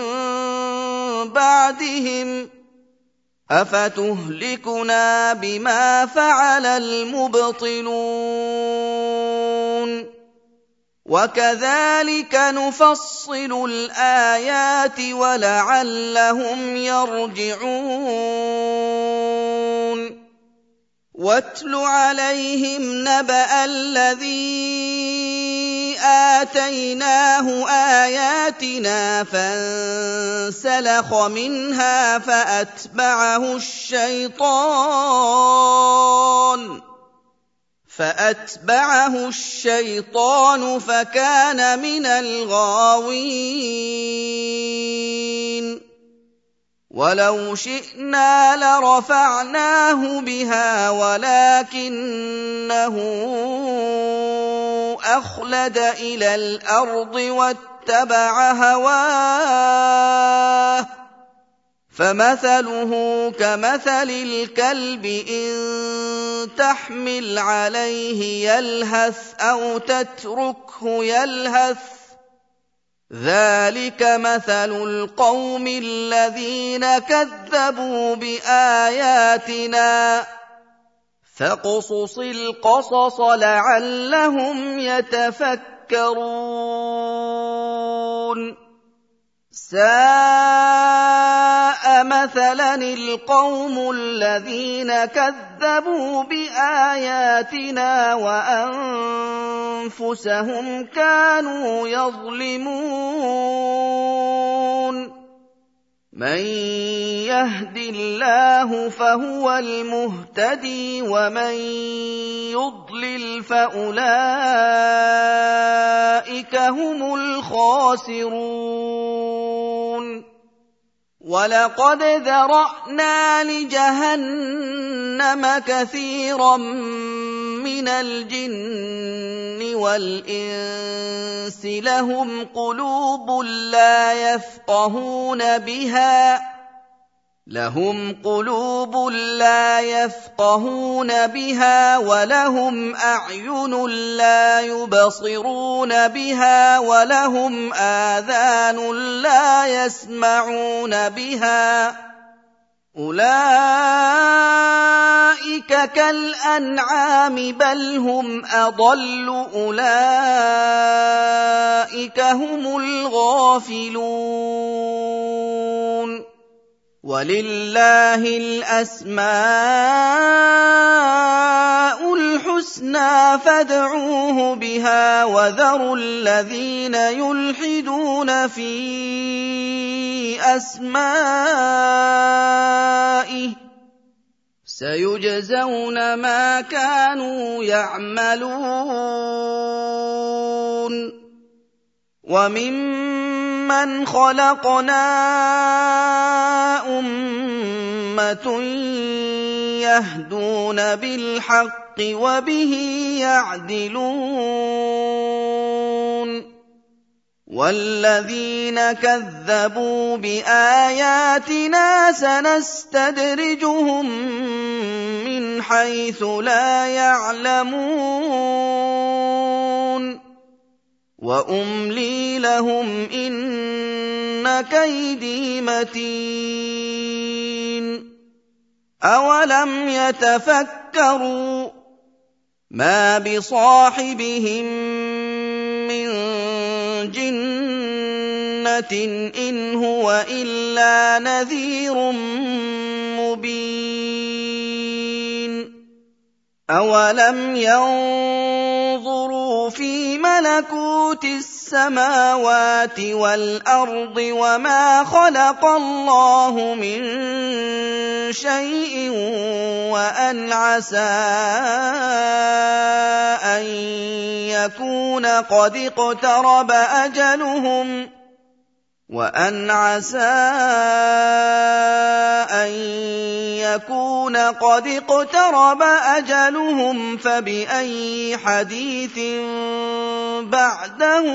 بعدهم أفتهلكنا بما فعل المبطلون وكذلك نفصل الآيات ولعلهم يرجعون واتل عليهم نبأ الذي آتيناه آياتنا فانسلخ منها فأتبعه الشيطان فكان من الغاوين ولو شئنا لرفعناه بها ولكنه أخلد إلى الأرض واتبع هواه فمثله كمثل الكلب إن تحمل عليه يلهث أو تتركه يلهث ذلك مثل القوم الذين كذبوا بآياتنا فاقصص القصص لعلهم يتفكرون ساء مثلا القوم الذين كذبوا بآياتنا وأنفسهم كانوا يظلمون من يهد الله فهو المهتدي ومن يضلل فأولئك هم الخاسرون ولقد ذرأنا لجهنم كثيرا من مِنَ الْجِنِّ وَالْإِنسِ لَهُمْ قُلُوبٌ لَّا يَفْقَهُونَ بِهَا وَلَهُمْ أَعْيُنٌ لَّا يُبْصِرُونَ بِهَا وَلَهُمْ آذَانٌ لَّا يَسْمَعُونَ بِهَا ۚ أُولَٰئِكَ كَالْأَنْعَامِ بَلْ هُمْ أَضَلُّ ۚ أُولَٰئِكَ هُمُ الْغَافِلُونَ. وَلِلَّهِ الْأَسْمَاءُ الْحُسْنَىٰ فَادْعُوهُ بِهَا ۖ وَذَرُوا الَّذِينَ يُلْحِدُونَ فِي أَسْمَائِهِ ۚ سَيُجْزَوْنَ مَا كَانُوا يَعْمَلُونَ. وَمِمَّنْ خَلَقْنَا أُمَّةٌ يَهْدُونَ بِالْحَقِّ وَبِهِ يَعْدِلُونَ. وَالَّذِينَ كَذَّبُوا بِآيَاتِنَا سَنَسْتَدْرِجُهُم مِّنْ حَيْثُ لَا يَعْلَمُونَ. وَأُمْلِي لَهُمْ ۚ إِنَّ كَيْدِي مَتِينٌ. أَوَلَمْ يَتَفَكَّرُوا مَا بِصَاحِبِهِم مِّن جِنَّةٍ إِنْ هُوَ إِلَّا نَذِيرٌ مُّبِينٌ. أَوَلَمْ يَنظُرُوا فِي مَلَكُوتِ السَّمَاوَاتِ وَالْأَرْضِ وَمَا خَلَقَ اللَّهُ مِن شَيْءٍ وَأَنْ عَسَىٰ أَن يَكُونَ قَدِ اقْتَرَبَ أَجَلُهُمْ فَبِأَيِّ حَدِيثٍ بَعْدَهُ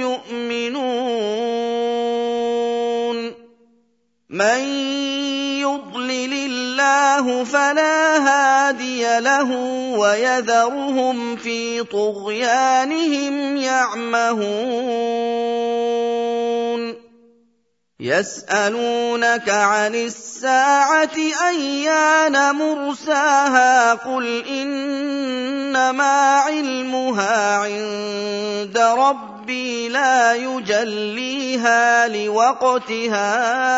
يُؤْمِنُونَ. مَن يُضْلِلِ اللَّهُ فَلَا هَادِيَ لَهُ وَيَذَرُهُمْ فِي طُغْيَانِهِمْ يَعْمَهُونَ. يَسْأَلُونَكَ عَنِ السَّاعَةِ أَيَّانَ مُرْسَاهَا ۖ قُلْ إِنَّمَا عِلْمُهَا عِندَ رَبِّي لَا يُجَلِّيهَا لِوَقْتِهَا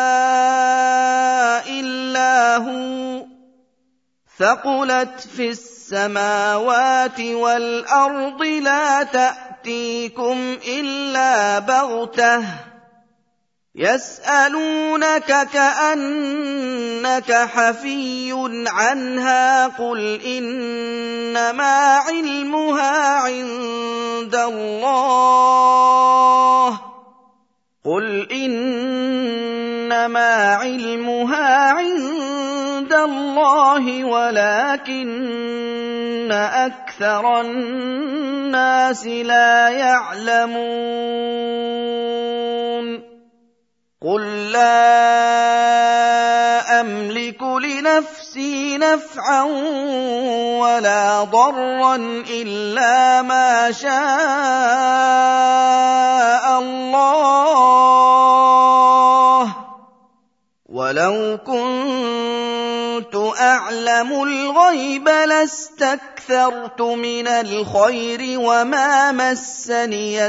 إِلَّا هُوَ ۚ ثَقُلَتْ فِي السَّمَاوَاتِ وَالْأَرْضِ لَا تَأْتِيكُمْ إِلَّا بَغْتَةً. يَسْأَلُونَكَ كَأَنَّكَ حَفِيٌّ عَنْهَا ۖ قُلْ إِنَّمَا عِلْمُهَا عِندَ اللَّهِ وَلَٰكِنَّ أَكْثَرَ النَّاسِ لَا يَعْلَمُونَ. قُل لَّا أَمْلِكُ لِنَفْسِي نَفْعًا وَلَا ضَرًّا إِلَّا مَا شَاءَ اللَّهُ ۚ وَلَوْ كُنتُ أَعْلَمُ الْغَيْبَ لَاسْتَكْثَرْتُ مِنَ الْخَيْرِ وَمَا مَسَّنِيَ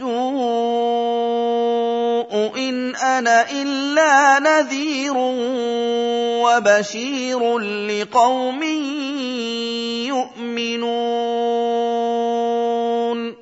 السُّوءُ ۚ إِنْ أَنَا إِلَّا نَذِيرٌ وَبَشِيرٌ لِّقَوْمٍ يُؤْمِنُونَ.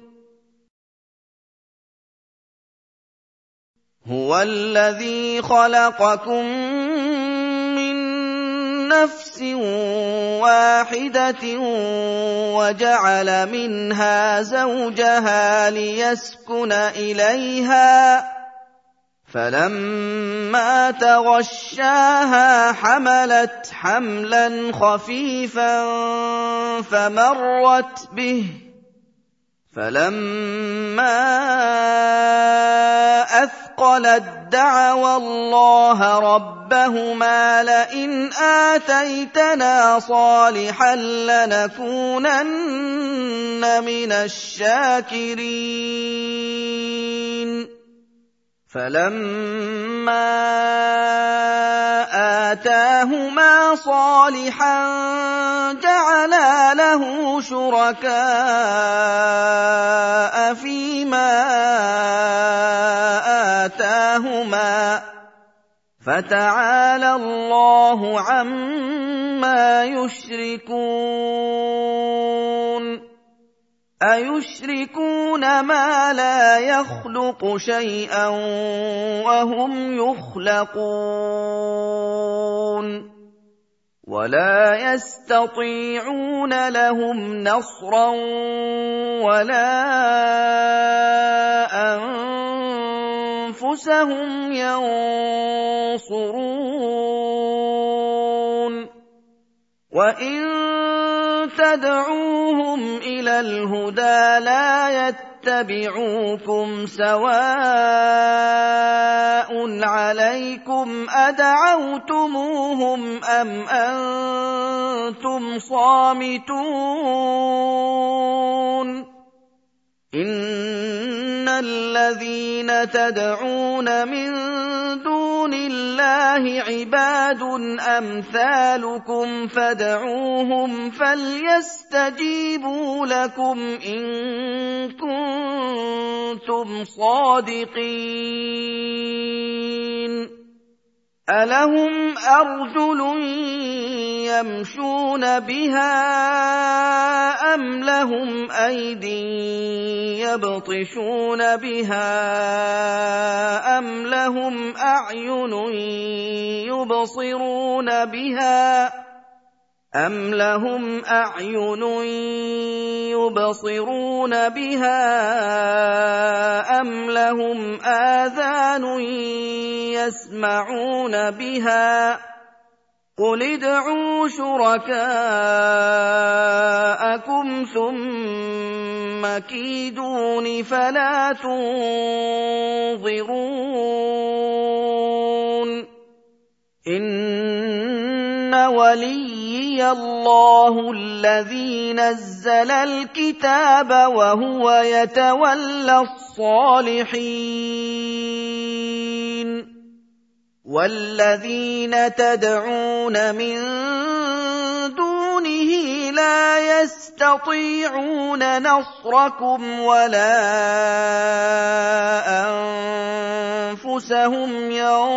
هُوَ الَّذِي خَلَقَكُم مِّن نَّفْسٍ وَاحِدَةٍ وَجَعَلَ مِنْهَا زَوْجَهَا لِيَسْكُنَ إِلَيْهَا ۖ فَلَمَّا تَغَشَّاهَا حَمَلَتْ حَمْلًا خَفِيفًا فَمَرَّتْ بِهِ ۖ فَلَمَّا أَثْقَلَت دَّعَوَا اللَّهَ رَبَّهُمَا لَئِنْ آتَيْتَنَا صَالِحًا لَّنَكُونَنَّ مِنَ الشَّاكِرِينَ فَلَمَّا آتَاهُمَا صَالِحًا جَعَلَا لَهُ شُرَكَاءَ فِيمَا آتَاهُمَا ۚ فَتَعَالَى اللَّهُ عَمَّا يُشْرِكُونَ أَيُشْرِكُونَ مَا لَا يَخْلُقُ شَيْئًا وَهُمْ يُخْلَقُونَ وَلَا يَسْتَطِيعُونَ لَهُمْ نَصْرًا وَلَا أَنفُسَهُمْ يَنصُرُونَ وَإِن تَدْعُوهُمْ إِلَى الْهُدَىٰ لَا يَتَّبِعُوكُمْ سَوَاءٌ عَلَيْكُمْ أَدَعَوْتُمُوهُمْ أَمْ أَنتُمْ صَامِتُونَ إِنَّ الَّذِينَ تَدْعُونَ مِن دُونِ اللَّهِ عِبَادٌ أَمْثَالُكُمْ فَادْعُوهُمْ فَلْيَسْتَجِيبُوا لَكُمْ إِن كُنتُمْ صَادِقِينَ أَلَهُمْ أَرْجُلٌ يَمْشُونَ بِهَا أَمْ لَهُمْ أَيْدٍ يَبْطِشُونَ بِهَا أَمْ لَهُمْ أَعْيُنٌ يُبْصِرُونَ بِهَا أَمْ لَهُمْ آذَانٌ يَسْمَعُونَ بِهَا ۚ قُلِ ادْعُوا شُرَكَاءَكُمْ ثُمَّ كِيدُونِ فَلَا تُنظِرُونِ إِنَّ وَلِيِّيَ اللَّهُ الَّذِي نَزَّلَ الْكِتَابَ وَهُوَ يَتَوَلَّى الصَّالِحِينَ وَالَّذِينَ تَدْعُونَ مِن دُونِهِ لَا يَسْتَطِيعُونَ نَصْرَكُمْ وَلَا أَنفُسَهُمْ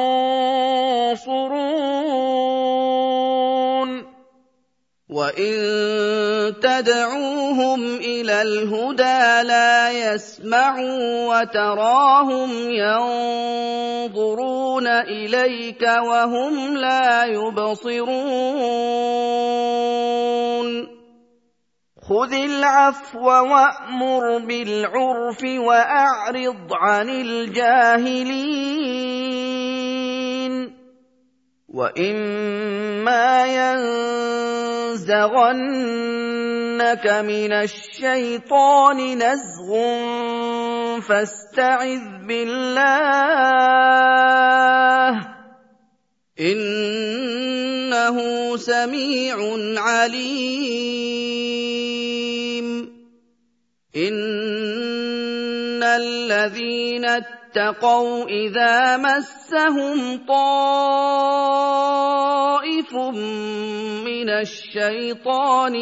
يَنصُرُونَ وَإِن تَدْعُوهُمْ إِلَى الْهُدَىٰ لَا يَسْمَعُوا وَتَرَاهُمْ يَنظُرُونَ إِلَيْكَ وَهُمْ لَا يُبْصِرُونَ خُذِ الْعَفْوَ وَأْمُرْ بِالْعُرْفِ وَأَعْرِضْ عَنِ الْجَاهِلِينَ وَإِمَّا يَنزَغَنَّكَ مِنَ الشَّيْطَانِ نَزْغٌ فَاسْتَعِذْ بِاللَّهِ ۖ إِنَّهُ سَمِيعٌ عَلِيمٌ إِنَّ الَّذِينَ اتَّقَوْا إِذَا مَسَّهُمْ طَائِفٌ مِّنَ الشَّيْطَانِ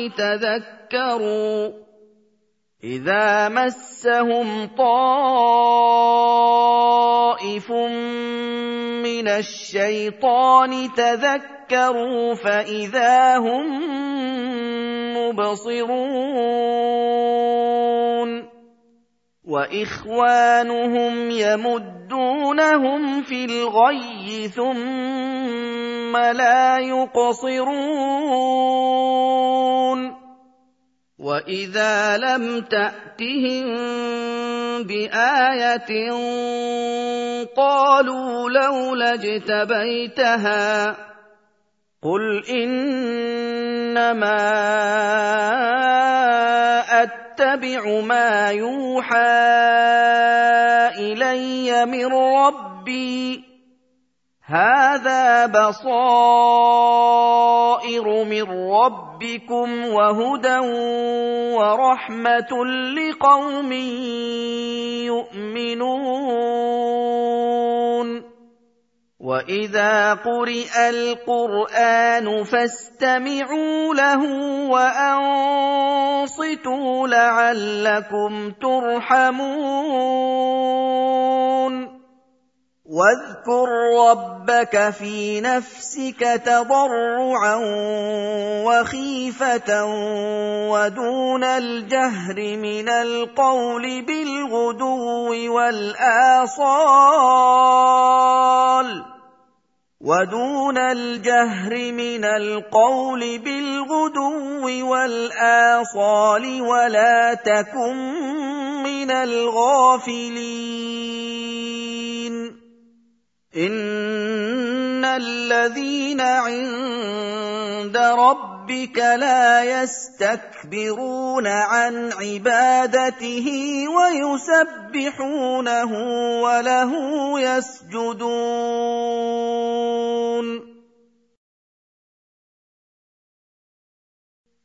تَذَكَّرُوا فَإِذَا هُم مُّبْصِرُونَ وَإِخْوَانُهُمْ يَمُدُّونَهُمْ فِي الْغَيِّ ثُمَّ لَا يُقْصِرُونَ وَإِذَا لَمْ تَأْتِهِم بآية قالوا لولا اجتبيتها قل إنما أتبع ما يوحى إلي من ربي هذا بصائر من ربكم وهدى ورحمة لقوم يؤمنون وإذا قرئ القرآن فاستمعوا له وأنصتوا لعلكم ترحمون واذكر ربك في نفسك تضرعا وخيفة ودون الجهر من القول بالغدو والآصال ولا تكن من الغافلين إن الذين عند ربك لا يستكبرون عن عبادته ويسبحونه وله يسجدون